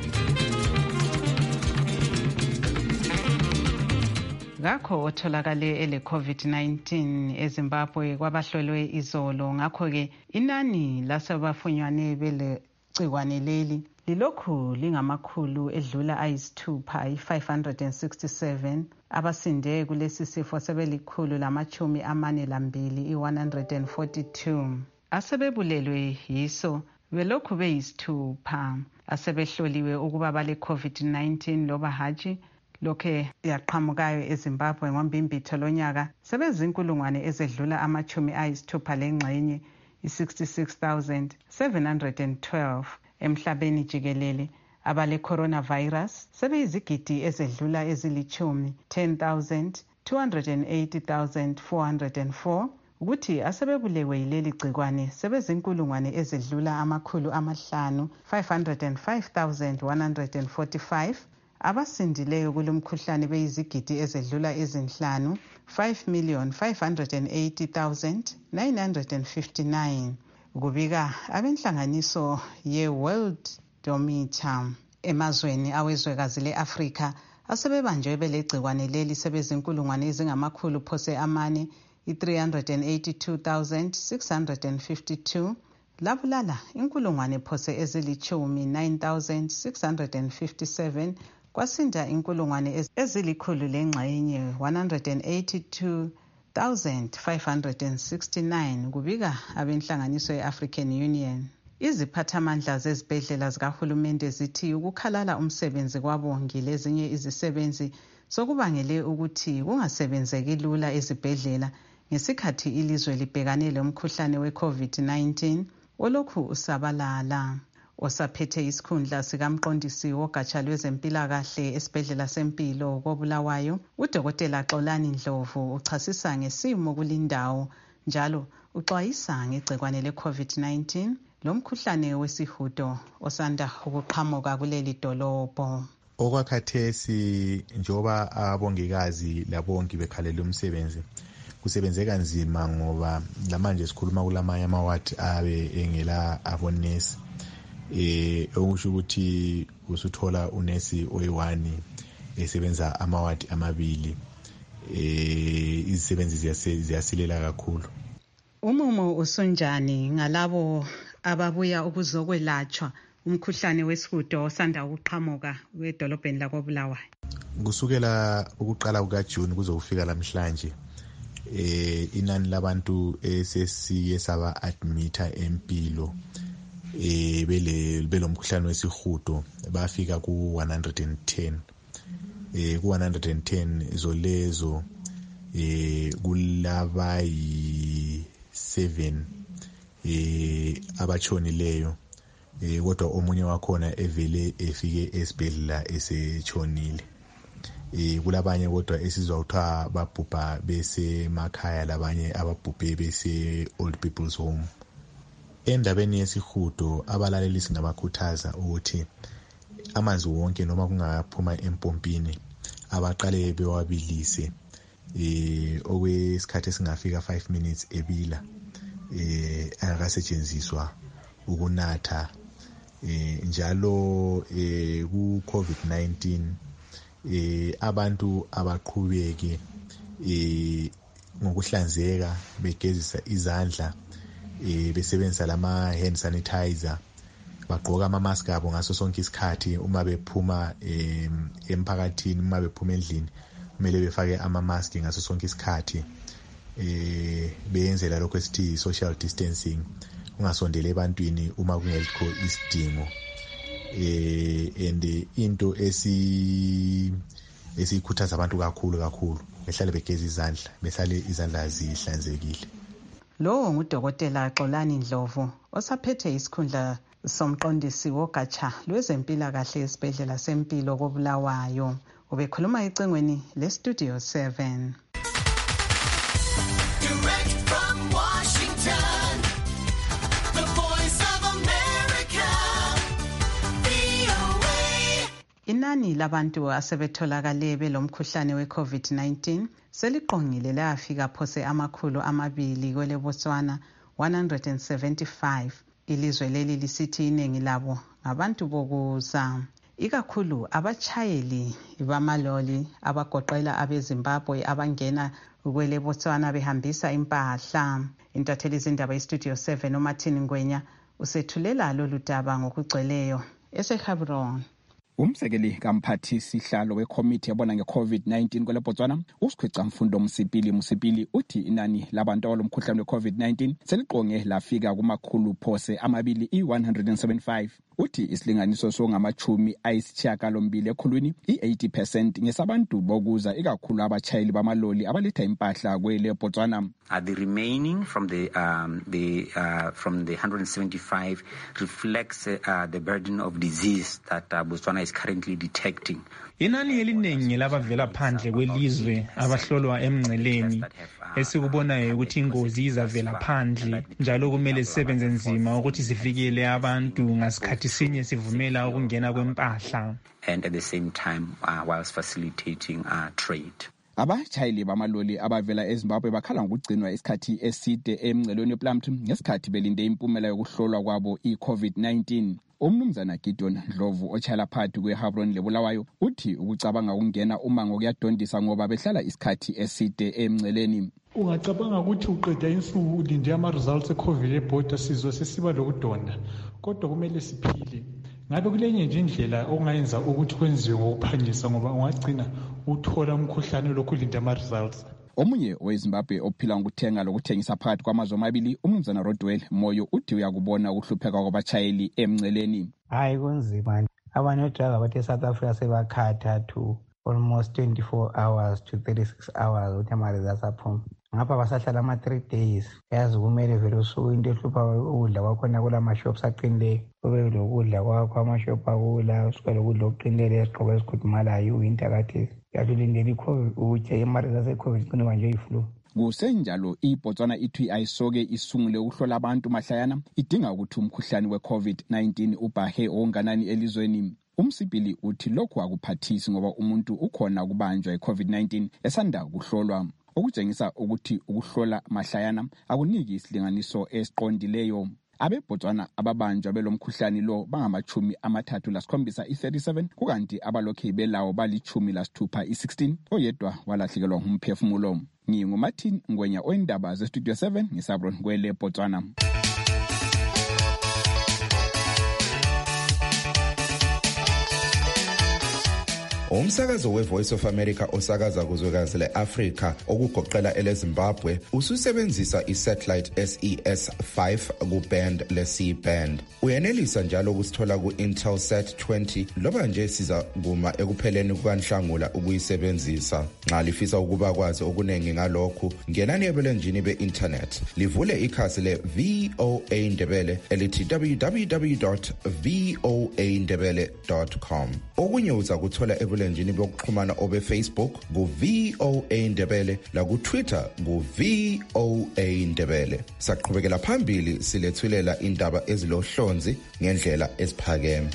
Ngakho otholakale ele-COVID-19 eZimbabwe kwabahlolwe izolo. Ngakho-ke inani lasebafunyanwe belegcikwane leli lilokhu lingamakhulu edlula ayisithupha i-567 abasinde kulesi sifo sebelikhulu-42 i-142 asebebulelwe yiso belokhu beyisithupha asebehloliwe ukuba bale-COVID-19 loba hatshi. Lokhe yaqhamukayo eZimbabwe ngombimbitho lonyaka sebezinkulungwane ezedlula ama-60 lengxenye i-66,712 emhlabeni jikelele. Abale coronavirus sebeyizigidi ezedlula ezilithumi 10,280,404 ukuthi asebebulewe yileli gcikwane sebezinkulungwane ezedlula amakhulu 505,145 abasindileyo kulomkhuhlane beyizigidi ezedlula ezinhlanu 5,580,959 kubika abenhlanganiso ye-World Dometer. Emazweni awezwekazi le-Afrika asebebanjwe belegcikwane leli sebezinkulungwane ezingamakhulu phose amane i-382,652 labulala inkulungwane phose ezilithumi 9,657 kwasinda inkulungwane ezilikhulu lengxenye 182,569 kubika abenhlanganiso ye-African Union. Iziphathamandla zezibhedlela zikahulumende zithi ukukhalala umsebenzi kwabongi lezinye izisebenzi sokubangele ukuthi kungasebenzeki lula ezibhedlela ngesikhathi ilizwe libhekane lomkhuhlane we-COVID-19 olokhu usabalala. Osaphethe isikhundla sikamqondisi wogatsha lwezempilakahle esibhedlela sempilo koBulawayo, uDokotela Xolani Ndlovu uchasisa ngesimo kulindawo njalo uxwayisa ngegcikwane le-COVID-19 lomkhuhlane wesihudo osanda ukuqhamuka kuleli dolobho. Okwakhathesi njengoba abongikazi labongi bekhalela umsebenzi kusebenzeka nzima ngoba lamanje sikhuluma kulamanye amawadi abe engela abonesi okusho ukuthi usuthola unesi oyi-1 esebenza amawadi amabili izisebenzi ziyasilela kakhulu. Umumo usunjani ngalabo ababuya ukuzokwelatshwa umkhuhlane wesihudo osanda ukuqhamuka wedolobheni lakoBulawayo? Kusukela ukuqala kukaJune kuzofika lamhlanje inani labantu esesiye saba admita empilo belomkhuhlane wesihudo bafika ku 110 ku 110 izolezo kulaba yi7 abachonileyo kodwa omunye wakhona evele efike esibhedlela esetshonile. Kulabanye kodwa esizwa kuthiwa babhubha besemakhaya labanye ababhubhe bese old people's home. Endabeni yesihudo abalaleli singabakhuthaza ukuthi amanzi wonke noma kungaphuma empompini abaqale bewabilise okwesikhathi esingafika 5 minutes ebila akasetshenziswa ukunatha njalo ku-COVID-19 abantu abaqhubeke ngokuhlanzeka begezisa izandla besebenzisa lama hand sanitizer bagqoka ama-mask abo ngaso sonke isikhathi uma bephuma emphakathini uma bephuma endlini kumele befake ama-mask ngaso sonke isikhathi beyenzela lokho esithi social distancing ungasondeli ebantwini uma kungelikho isidingo and into esikhuthaza abantu kakhulu behlale begeza izandla behlale izandla zihlanzekile. Lo ngudokotela Xolani Ndlovu osaphethe isikhundla somqondisi wogatsha lwezempilakahle esibhedlela sempilo koBulawayo. Ubekhuluma ecingweni leStudio 7. Direct from Washington, the Voice of America, VOA. Inani labantu asebetholakale belomkhuhlane we-COVID-19 seliqongile layafika phose 200 kwele Botswana 175. Ilizwe leli lisithi iningi labo ngabantu bokuza, ikakhulu abachayeli bamaloli abagoqela abeZimbabwe abangena kwele Botswana behambisa impahla. Intatheli izindaba iStudio 7 uMartin Ngwenya usethulela lolu daba ngokugcweleyo eseGaborone. Umsekeli kamphathi sihlalo wekomiti ebona nge-COVID-19 kwele Botswana uSikhweca Mfundo Musipili uthi inani labantu abalomkhuhlane we-COVID-19 seliqonge lafika kumakhulu phose 175. Uthi isilinganiso songamachumi ayisishiyagalombili ekhulwini i-80% ngesabantu bokuza ikakhulu abachayeli bamaloli abaletha impahla kwele Botswana. The remaining from the 175 reflects the burden of disease that Botswana is currently detecting. Inani eliningi labavela phandle kwelizwe abahlolwa emngceleni esikubonayo ukuthi ingozi izavela phandle njalo kumele sisebenze nzima ukuthi sivikele abantu ngasikhathi sinye sivumela ukungena kwempahla and at the same time whilst facilitating trade. Abachayeli bamaloli abavela eZimbabwe bakhala ngokugcinwa isikhathi eside emngcelweni wePlumtree ngesikhathi belinde impumela yokuhlolwa kwabo i-COVID-19. Umnumzana Gideon Ndlovu ochayela phakathi kweHabroni leBulawayo uthi ukucabanga ukungena umango kuyadondisa ngoba behlala isikhathi eside emngceleni. Ungacabanga ukuthi uqeda insuku ulinde ama-results e-COVID ebhoda sizwe sesiba lokudonda, kodwa kumele siphile. Ngabe kulenye nje indlela ongayenza ukuthi kwenziwe ngokuphangisa ngoba ungagcina uthola umkhuhlane lokhu ulinde ama-results. Omunye weZimbabwe ophila ngokuthenga lokuthengisa phakathi kwamazwe amabili umnumzana Rodwell Moyo uthi uyakubona ukuhlupheka kwabachayeli emngceleni. Hayi kunzima. Abanye odrayiva bathi eSouth Africa sebakhatha to almost 24 hours to 36 hours ukuthi ama-results aphuma. Ngapha basahlala ama-3 days. Yazi kumele vele usuku into ehlupha ukudla kwakhona kula mashops aqinileyo. Kube lokudla kwakho amashop akula usuke lokudla okuqinileyo esigqoko esikhudumalayo iwinter kathesi. Yatulindela i-COVID ukutya imaresults e-COVID kunikwa nje i-flu. Kusenjalo iBotswana ithi ayisoke isungule ukuhlola abantu mahlayana idinga ukuthi umkhuhlane we-COVID-19 ubhahe onganani elizweni. Umsipili uthi lokhu akuphathisi ngoba umuntu ukhona ukubanjwa i-COVID-19 esanda kuhlolwa, okutshengisa ukuthi ukuhlola mahlayana akuniki isilinganiso esiqondileyo. AbeBotswana ababanjwa belomkhuhlane lo bangama-37 i-37 kukanti abalokhe belawo bali-16 i-16 oyedwa walahlekelwa ngumphefumulo. NginguMartin Ngwenya oyindaba zeStudio 7 ngisabron kwele Botswana. Umsakazo weVoice of America osakaza kuzwekazi le-Afrika okugoqela eleZimbabwe ususebenzisa isatellite SES5 kuband le-C-band. Uyenelisa njalo ukusithola ku-Intelsat 20 loba nje siza kuma ekupheleni kukaNhlangula ukuyisebenzisa. Nxa lifisa ukuba kwazi okuningi ngalokhu, ngenani ebulenjini be-internet. Livule ikhasi le-VOA Ndebele elithi www.voandebele.com. Okunye uza kuthola ebulenjini bokuxhumana obe-Facebook ku-VOA Ndebele laku-Twitter ku-VOA Ndebele. Saqhubekela phambili silethulela indaba ezilohlonzi ngendlela eziphakeme.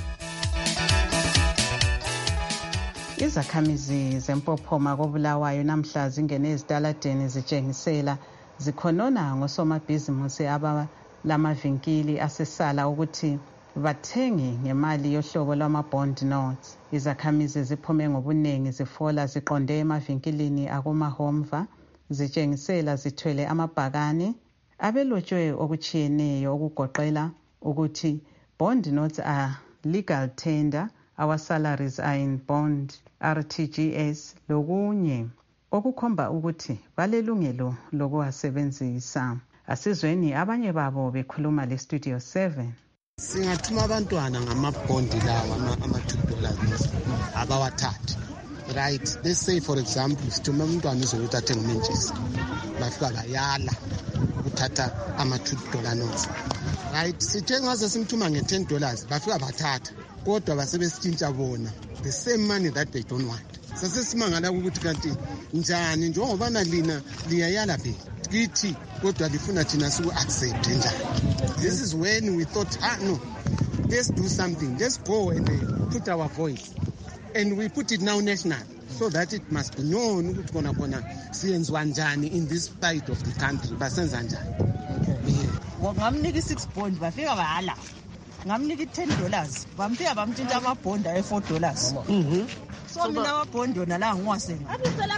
Izakhamizi zempophoma koBulawayo namhla zingene ezitaladeni zitshengisela zikhonona ngosomabhizimusi abalamavinkili asesala ukuthi bathenge ngemali yohlobo lwama-bond notes. Izakhamizi ziphume ngobuningi zifola ziqonde emavinkilini akumahomva zitshengisela zithwele amabhakani abelotshwe okuchiyeneyo okugoqela ukuthi bond notes are legal tender, our salaries are in bond, RTGS lokunye okukhomba ukuthi balelungelo lokuwasebenzisa. Asizweni abanye babo bekhuluma leStudio 7. Singathuma abantwana ngamabhondi lawa ama-$2 abawathathe. Right, let's say for example sithuma umntwana uzokuthi athenge umentshisi bafika bayala ukuthatha ama-$2 notes. Right, sithe ngaze simthuma nge-$10 bafika bathatha kodwa basebesitshintsha bona the same money that they don't want. Sasesimangala ukuthi kanti njani njengobana lina liyayala phela kithi kodwa lifuna thina siku-accept njani. This is when we thought no, let's do something, let's go and put our voice and we put it now national so that it must be known ukuthi khona siyenziwa njani in this part of the country basenza njani. Ngamnika i-6 bond bafika bahala, ngamnika $10 bamfika bamtshintsha amabhondi ayi-$4. So mina amabhondi yona la ngiwasenga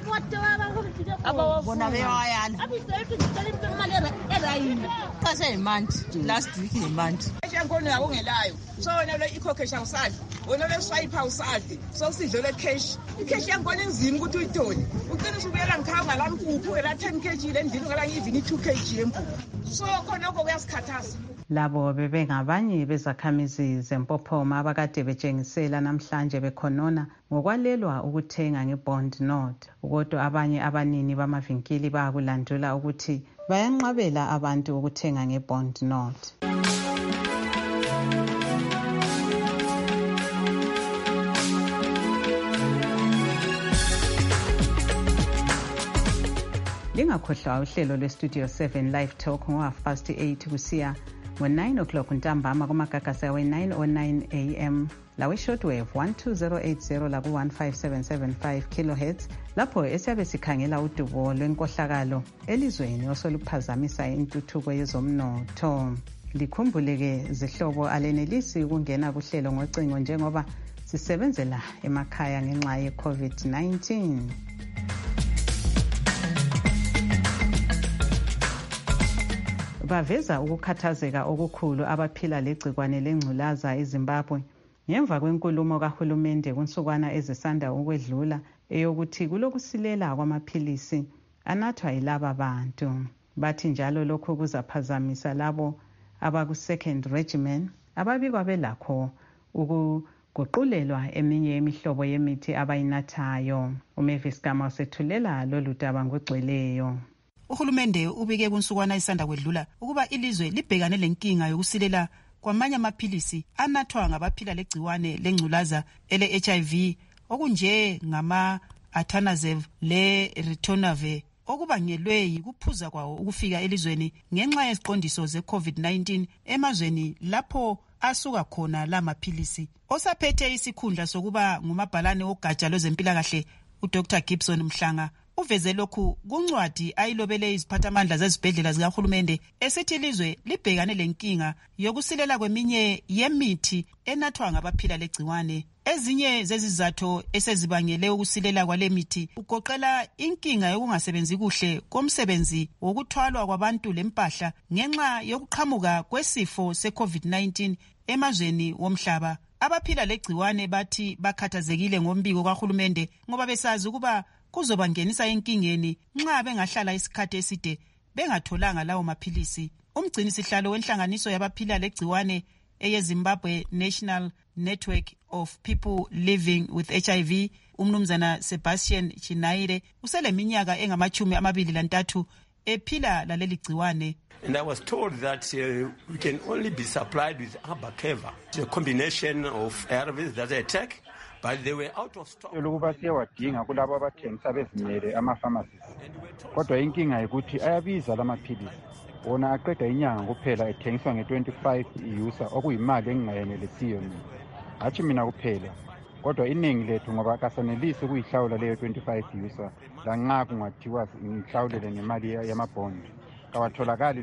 bona bewayala kaseyimandi last week yimandi eshankoni yabo ngelayo so wena lo ikhokhesha usadli wena lo swipe usadli so sidlole cash icash yankoni inzima ukuthi uyithole ucina usubuyela ngikhaya ngalampuphu ela 10 kg lendlini ngala ngivini 2 kg yempuphu so khona lokho kuyasikhathaza. Labo bebengabanye bezakhamizi zempophoma abakade betshengisela namhlanje bekhonona ngokwalelwa ukuthenga ngebond note. Kodwa abanye abanini bamavinkili bayakulandula ukuthi bayanqabela abantu ukuthenga ngebond note. Lingakhohlwa uhlelo lweStudio 7 Live Talk ngo-8:30 kusiya ngo-9 o'clock ntambama kumagagasi awe-909 AM lawe-shortwave 12080 laku-15775 kHz lapho esiyabe sikhangela udubo lwenkohlakalo elizweni osoluphazamisa intuthuko yezomnotho. Likhumbuleke zihlobo alenelisi ukungena kuhlelo ngocingo njengoba sisebenzela emakhaya ngenxa ye-COVID-19. Baveza ukukhathazeka okukhulu abaphila legcikwane lengculaza eZimbabwe ngemva kwenkulumo kahulumende kunsukwana ezisanda ukwedlula eyokuthi kulokusilela kwamaphilisi anathwa yilaba bantu. Bathi njalo lokho kuzaphazamisa labo abaku-second regimen ababikwa belakho ukuguqulelwa eminye imihlobo yemithi abayinathayo. uMavis Gama usethulela lolu daba ngogcweleyo. Uhulumende ubike kunsukwana isanda kwedlula ukuba ilizwe libhekane lenkinga yokusilela kwamanye amaphilisi anathwa ngabaphila legciwane lengculaza ele-HIV okunje ngama-Atanazeve le-Ritonavir okubangelwe yikuphuza kwawo ukufika elizweni ngenxa yeziqondiso ze-COVID-19 emazweni lapho asuka khona la maphilisi. Osaphethe isikhundla sokuba ngumabhalane wogatsha lwezempilakahle uDr Gibson Mhlanga uveze lokhu kuncwadi ayilobele iziphathamandla zezibhedlela zikahulumende esithi ilizwe libhekane lenkinga yokusilela kweminye yemithi enathwa ngabaphila legciwane. Ezinye zezizathu esezibangele ukusilela kwale mithi ugoqela inkinga yokungasebenzi kuhle komsebenzi wokuthwalwa kwabantu lempahla ngenxa yokuqhamuka kwesifo se-COVID-19 emazweni womhlaba. Abaphila legciwane bathi bakhathazekile ngombiko kahulumende ngoba besazi ukuba kuzobangenisa enkingeni nxa bengahlala isikhathi eside bengatholanga lawo maphilisi. Umgcini sihlalo wenhlanganiso yabaphila legciwane eyeZimbabwe National Network of People Living with HIV, umnumzana Sebastian Chinaire, useleminyaka engama-23 ephila laleli gciwane. And I was told that we can only be supplied with Abacava, a combination of ARVs that I take, but they were out of stock. Ukuba siyawadinga kulabo abathengisa bezimele ama-pharmacies. Kodwa inkinga ukuthi ayabiza lamaphilisi. Wona aqeda inyanga kuphela ethengiswa nge-25 iyusa okuyimali engingayenelisiyo mina. Hatshi mina kuphela. Kodwa iningi lethu ngoba kasanelisi ukuyihlawula leyo 25 iyusa lanxa kungathiwa ngihlawulele nemali yamabhondi. Not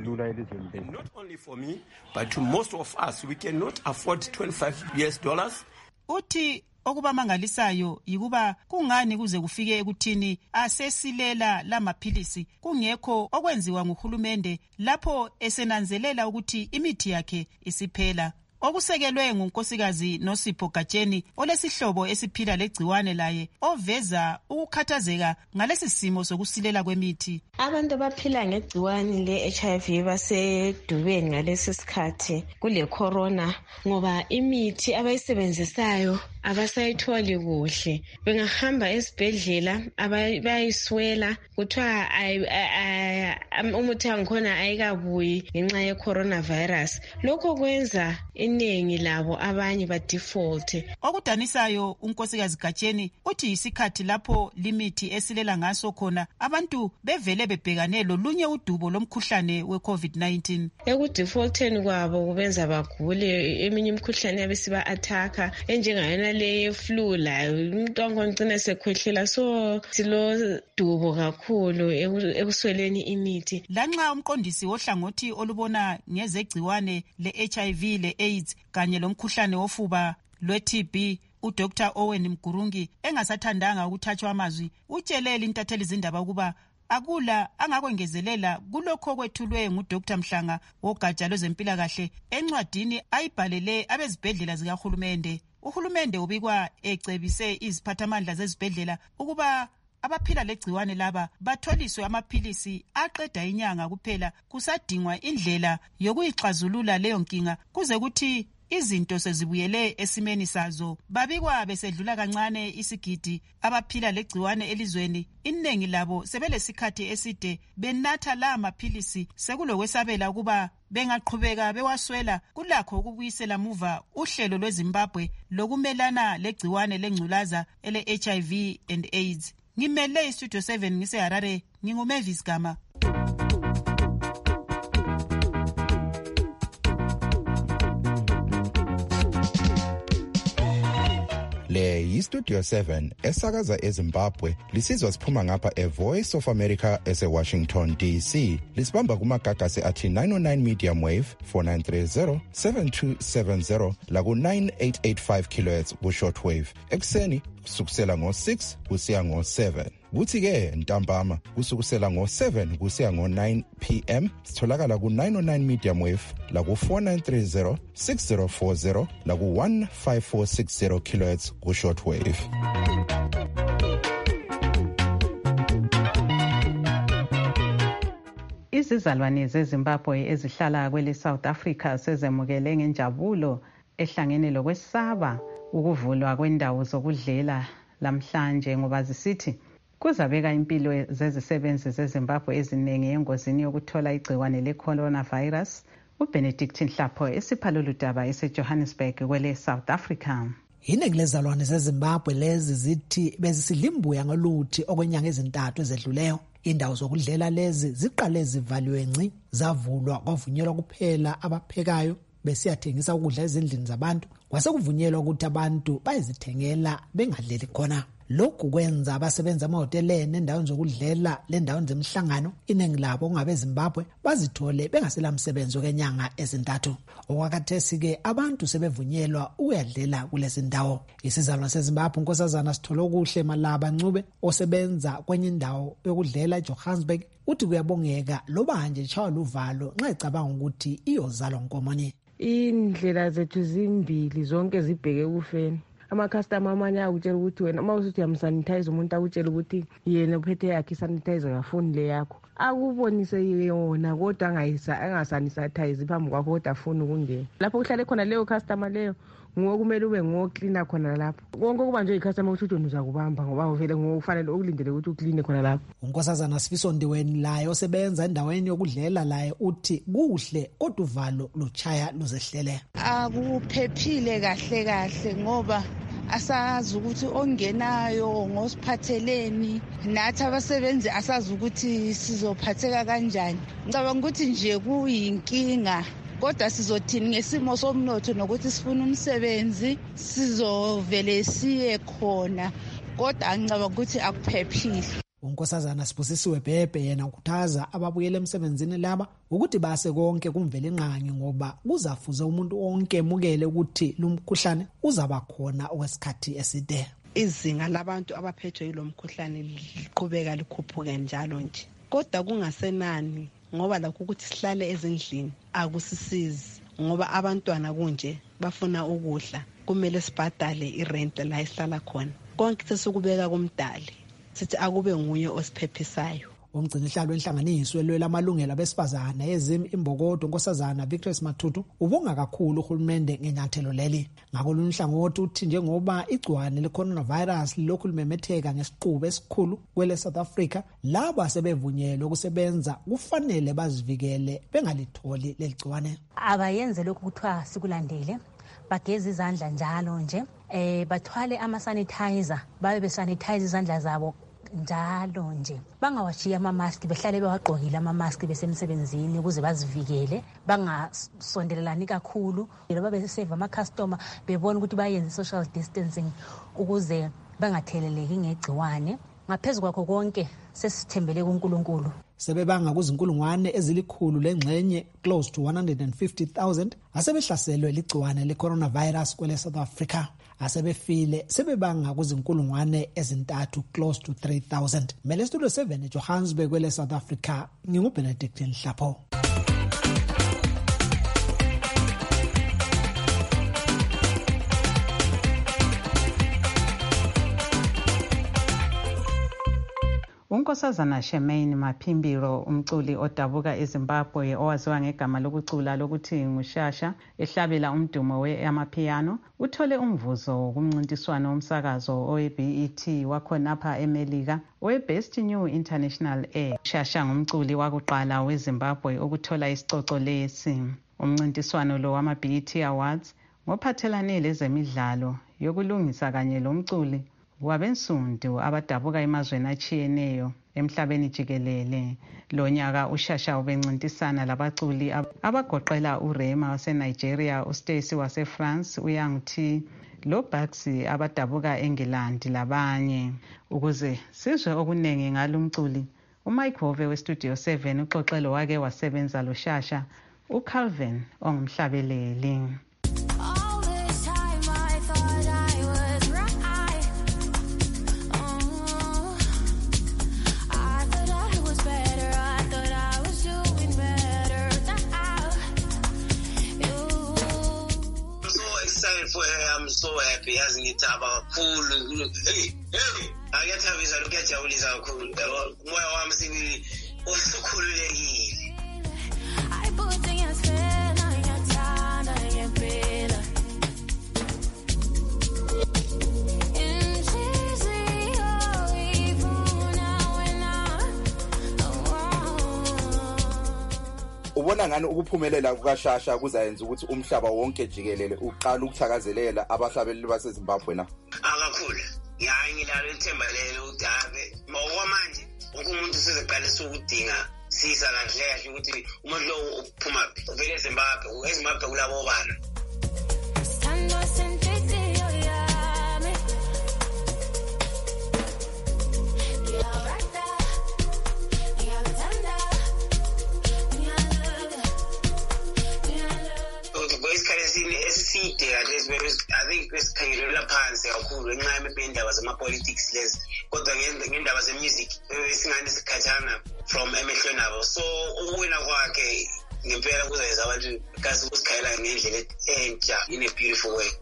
only for me, but to most of us, we cannot afford $25. Uthi okubamangalisayo yikuba kungani kuze kufike ekuthini asesilela lamaphilisi kungekho okwenziwa nguhulumende lapho esenanzelela ukuthi imithi yakhe isiphela. Okusekelwe ngunkosikazi Nosipho Gatsheni olesihlobo esiphila legciwane laye oveza ukukhathazeka ngalesi simo sokusilela kwemithi. Abantu abaphila ngegciwane le-HIV basedubeni ngalesi sikhathi kule corona ngoba imithi abayisebenzisayo abasayitholi kuhle. Bengahamba esibhedlela bayiswela kuthiwa umuthi wangikhona ayikabuyi ngenxa ye-coronavirus. Lokho kwenza iningi labo abanye ba default. Okudanisayo unkosikazi Gatsheni uthi isikhathi lapho limithi esilela ngaso khona abantu bevele bebhekane lolunye udubo lomkhuhlane we-COVID-19. Ekudefaulteni kwabo kubenza bagule eminye imikhuhlane yabesiba attacker enjengayona le flu layo umuntu angicina sekhwehlela so silo dubo kakhulu ekusweleni imithi. Lanxa umqondisi wohlangothi olubona ngezegciwane le-HIV le-AIDS kanye lomkhuhlane wofuba lwe-TB uDr Owen Mgurungi engasathandanga ukuthathwa amazwi utshelele intatheli zindaba ukuba akula angakwengezelela kulokho kwethulwe nguDr Mhlanga wogatsha lwezempilakahle encwadini ayibhalele abezibhedlela zikahulumende. Uhulumende ubikwa ecebise iziphathamandla zezibhedlela ukuba abaphila legciwane laba batholiswe amaphilisi aqeda inyanga kuphela kusadingwa indlela yokuyixazulula leyo nkinga kuze kuthi izinto sezibuyele esimeni sazo. Babikwa besedlula kancane isigidi abaphila legciwane elizweni. Inengi labo sebelesikhathi eside benatha la maphilisi sekulokwesabela ukuba bengaqhubeka bewaswela kulakho ukubuyisela muva uhlelo lweZimbabwe lokumelana legciwane lengculaza ele-HIV and AIDS. Ngimele iStudio 7 ngiseHarare, nginguMavis Gama. Le yiStudio 7 esakaza eZimbabwe lisizwa siphuma ngapha eVoice of America eseWashington DC. Lisibamba kumagagasi athi 909 medium wave 4930 7270 laku 9885 kHz ku shortwave. Ekseni kusukela ngo6 kusiya ngo7. Kuthi ke ntambama kusukela ngo7 kusiya ngo9 PM sitholakala ku 909 medium wave la ku 4930 6040 la ku 15460 kHz ku shortwave. Izizalwane zeZimbabwe ezihlala kwele South Africa sezemukele ngenjabulo ehlangene lokwesaba ukuvulwa kwendawo zokudlela lamhlanje ngoba zisithi kuzabeka impilo zezisebenzi zeZimbabwe eziningi engozini yokuthola igciwane le-coronavirus. uBenedict Nhlapho esipha lolu daba eseJohannesburg kwele South Africa. Iningi lezalwane zeZimbabwe lezi zithi bezisilimbuya ngoluthi okwenyanga ezintathu ezedluleyo Indawo zokudlela lezi ziqale zivaliwe ngci, zavulwa kwavunyelwa kuphela abaphekayo besiyathengisa ukudla ezindlini zabantu, kwase kuvunyelwa ukuthi abantu bayizithengela bengadleli khona. Lokhu kwenza abasebenza emahoteleni endaweni zokudlela lendaweni zemhlangano iningi labo ongabe Zimbabwe bazithole bengasela msebenzi okwenyanga ezintathu. Okwakhathesi-ke abantu sebevunyelwa ukuyadlela kulezi ndawo. Isizalwane seZimbabwe unkosazana Sithole Kuhle Malaba Ncube osebenza kwenye indawo yokudlela eJohannesburg uthi kuyabongeka loba nje tshaywa luvalo nxa ecabanga ukuthi iyozalwa nkomoni. Indlela zethu zimbili zonke zibheke kufeni. Ama-customer amanye akutshela ukuthi wena uma usuthi uyamsanitize umuntu akutshela ukuthi yena uphethe yakhe isanitizer yafuni le yakho. Akubonise yona kodwa angasanitize phambi kwakho kodwa afuni ukungena. Lapho kuhlale khona leyo customer leyo ngokumele ube ngoklina khona lapho. Konke kuba nje icustomer ukuthi uzakubamba ngoba vele ngokufanele ukulindele ukuthi ukline khona lapho. Unkosazana Sifiso Ndiweni laye osebenza endaweni yokudlela laye uthi kuhle kodwa uvalo luchaya luzehlele. Akuphephile kahle ngoba asazi ukuthi ongenayo ngosiphatheleni nathi abasebenzi asazi ukuthi sizophatheka kanjani. Ngicabanga ukuthi nje kuyinkinga kodwa sizothini ngesimo somnotho nokuthi sifuna umsebenzi sizovele siye khona kodwa angicabanga ukuthi akuphephile. Unkosazana Sibusisiwe Bhebhe yena ukhuthaza ababuyela emsebenzini laba ukuthi base konke kumvele inqangi ngoba kuzafuze umuntu onke emukele ukuthi lumkhuhlane uzaba khona okwesikhathi eside. Izinga labantu abaphethwe yilomkhuhlane liqhubeka likhuphuka njalo nje kodwa kungasenani ngoba lakho ukuthi sihlale ezindlini akusisizi ngoba abantwana kunje bafuna ukudla kumele sibhadale irent la isihlala khona konke sesikubeka kumdali sithi akube nguye osiphephisayo. Umgcinihlalo wenhlanganiso elwela amalungelo abesifazana ezimi Imbokodo Nkosazana Victorious Mathutu ubonga kakhulu uhulumende ngenyathelo leli. Ngakolunye uhlangothi uthi njengoba igcwane le-coronavirus lokhu limemetheka ngesiqubu esikhulu kwele South Africa, labo asebevunyelwe ukusebenza kufanele bazivikele bengalitholi leli gcwane. Abayenze lokhu kuthiwa sikulandele, bageze izandla njalo nje, bathwale ama-sanitizer, babe besanitize izandla zabo njalo nje, bangawashiya ama-mask, behlale bewagqokile ama-mask besemsebenzini ukuze bazivikele, bangasondelelani kakhulu, loba besave ama-customer bebona ukuthi bayenze social distancing ukuze bangatheleleki ngegciwane. Ngaphezu kwakho konke sesithembele kuNkulunkulu. Sebebanga kuzinkulungwane ezilikhulu lengxenye close to 150,000 asebehlaselwe ligciwane le-coronavirus kwele South Africa. Asebefile sebebanga kuzinkulungwane ezintathu close to 3,000. Mele Studio 7 eJohannesburg kwele South Africa, nginguBenedict Nhlapho. Unkosazana Shemaine Maphimbiro, umculi odabuka eZimbabwe owaziwa ngegama lokucula lokuthi nguShasha, ehlabela umdumo we-amapiano, uthole umvuzo kumncintiswano womsakazo owe-BET wakhonapha eMelika owe-Best New International Act. Shasha ngumculi wakuqala weZimbabwe ukuthola isicoco lesi. Umncintiswano lo wama-BET Awards ngophathelane lezemidlalo yokulungisa kanye lomculi wabensundu abadabuka emazweni achiyeneyo emhlabeni jikelele. Lo nyaka uShasha ubencintisana labaculi abagoqela uRema waseNigeria, uStacy waseFrance, uYoung T, loBugsy abadabuka eNgilandi labanye. Ukuze sizwe okunengi ngalumculi, uMike Hove weStudio 7 uxoxelo wake wasebenza loShasha, uCalvin ongumhlabeleli. For her, I'm so happy hasn't it about cool. Hey, I get to have look at you is cool. Well, I'm saying also cool. I put things fair, I get tired, I get better. Ubona ngani ukuphumelela kukaShasha kuzayenza ukuthi umhlaba wonke jikelele uqala ukuthakazelela abahlabeleli baseZimbabwe na? Akakhulu. Ya ngilalo ithemba lelo udabe. Mawamanje wonke umuntu sezeqalisa ukudinga sisa kahle kahle ukuthi umuntu lo uphuma uvele eZimbabwe kulabo bana. Eside I think esikhangelela phansi kakhulu ngenxa yemendaba zama-politics lezi kodwa ngendaba ze-music esingane sikhathana from emehlweni abo so ukuwina kwakhe ngempela kuzayenza abantu kasi ukusikhayela ngendlela entsha in a beautiful way.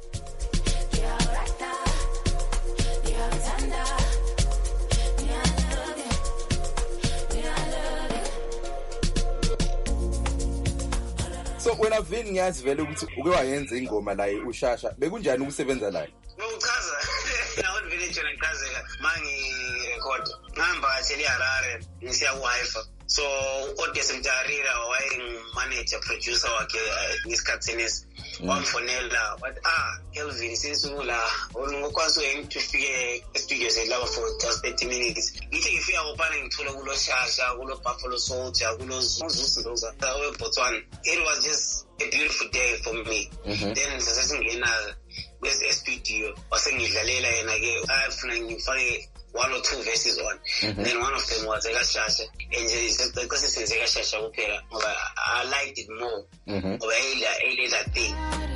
So wena vini ngiyazi vele ukuthi uke wayenza ingoma la uShasha bekunjani ukusebenza la? Ngokuchaza nawo village na ngicazela mangi record ngihamba eHarare ngisiya ku-Haifa so uOdesi Mtarira wayengimanager producer wakhe ngesikhathi senesi wamfonela wathi Kelvin sisula ngokwazi ngifike e-studio selaba for just 30 minutes ngithi ngifika kopana ngithola kulo Shasha kulo Buffalo Soldier kulo Zusi weBotswana. It was just a beautiful day for me. Then sasingena kwe-studio wasengidlalela yena ke afuna ngifake 1 or 2 verses on. Then one of them was Shasha and because it's Shasha kuphela ngoba I liked it more ngoba I that thing.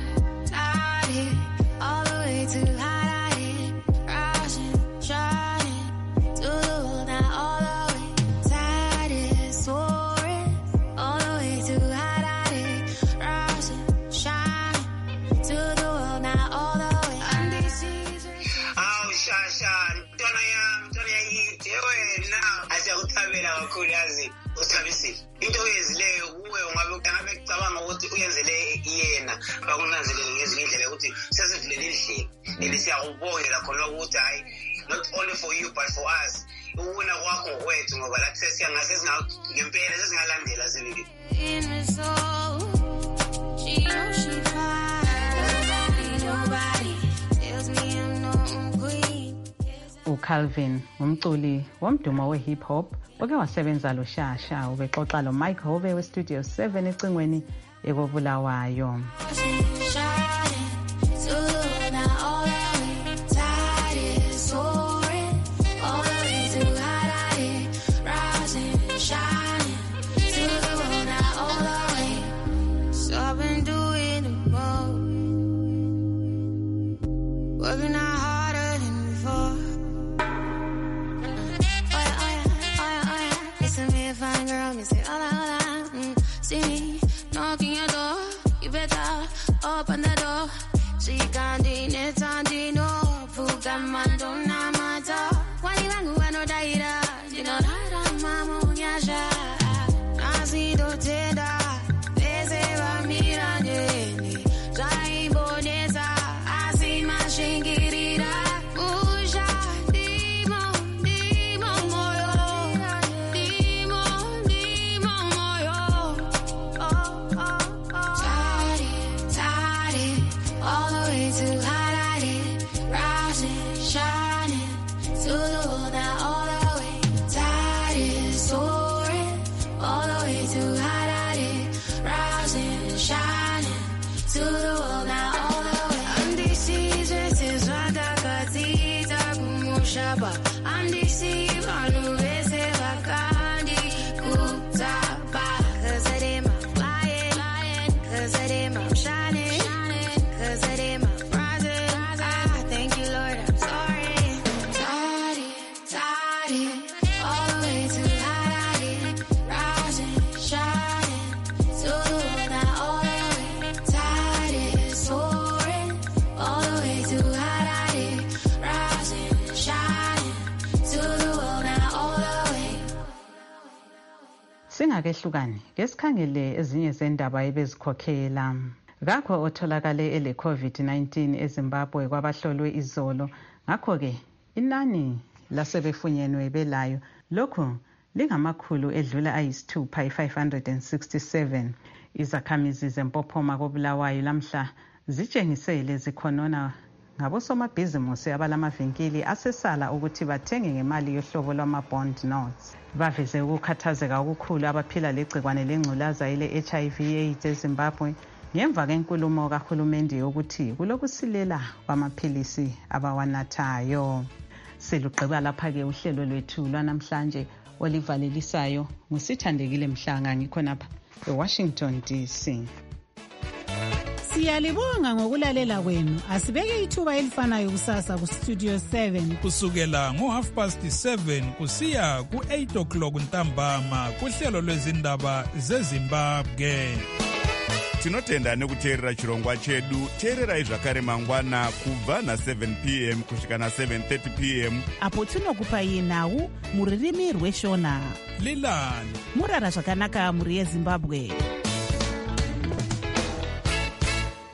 All the way to high, rising, shining to the world now. All the way, tide is soaring. All the way to high, rising, shining to the world now. All the way. And this is Shasha, Ntona yami now. Asiyakuthabela kakhulu yazi uthabisile. Into ezileyo kuwe ungabe kucabanga ukuthi uyenzele yena bakunanzelele ngezinye indlela ukuthi sesivulele indlela elisiyakubongela khona ukuthi hayi not only for you but for us uwuna kwakho ngokwethu ngoba la ngempela sesingalandela sibili. in her soul. She knows she fine. Nobody tells me I'm no queen. uCalvin umculi womdumo we-hip hop oke wasebenza lo Shasha ubexoxa lo Mike Hobe we-Studio 7 ecingweni ekobulawayo. Working out harder than before. Listen to me, a fine girl, me say, hola. See me knocking your door, you better open the door. She can't deny it, no. Puka mando na mata. Wali wangu wano daira, dino dara mamu nyasha. Nasi do tenda, bese va mirandeni. Jai bonesa, asi mashingirira. Usha, dimo moyo. Dimo moyo. Tidy, all the way to high, rising, shining to the world now, all the way. Tidy, soaring, all the way to high, rising, shining to the world now, all the way. Undeceived, is what I got to kumushaba. Undeceived, anuvese vakandi kutaba. 'Cause of them I'm flying, 'cause of them I'm shining, 'cause of them I'm rising. Thank you, Lord, I'm sorry. Tidy, all the way to high, rising, shining to the world now, all the way. Tidy, soaring, all the way to high, rising, shining to the world now, all the way. Singakehlukani ngesikhangele ezinye zendaba ebezikhokhela. Ngakho otholakale ele COVID-19 eZimbabwe kwabahlolwe izolo. Ngakho ke inani lasebefunyenwe belayo lokhu lingamakhulu edlula ayisithupha 567. Izakhamizi zempophoma kobulawayo lamhla zitshengisele zikhonona ngabosomabhizimusi abalamavinkili asesala ukuthi bathenge ngemali yohlobo lwama-bond notes. Baveze ukukhathazeka okukhulu abaphila legcikwane lengculaza ele-HIV/AIDS eZimbabwe ngemva kwenkulumo kahulumende yokuthi kulokusilela kwamaphilisi abawanathayo. Selugqiba lapha-ke uhlelo lwethu lwanamhlanje olivalelisayo nguSithandekile Mhlanga, ngikhonapha eWashington DC. Siyalibonga ngokulalela kwenu. Asibeke ithuba elifanayo kusasa kuStudio 7 kusukela ngo7:30 kusiya ku8 o'clock ntambama kuhlelo lwezindaba zeZimbabwe. Tinotenda nekuteerera chirongwa chedu. Teererai zvakare mangwana kubva na7 p.m. kusvika na7:30 p.m. apo tinokupai nhau muririmi rweshona. Lilani murara zvakanaka muri yeZimbabwe.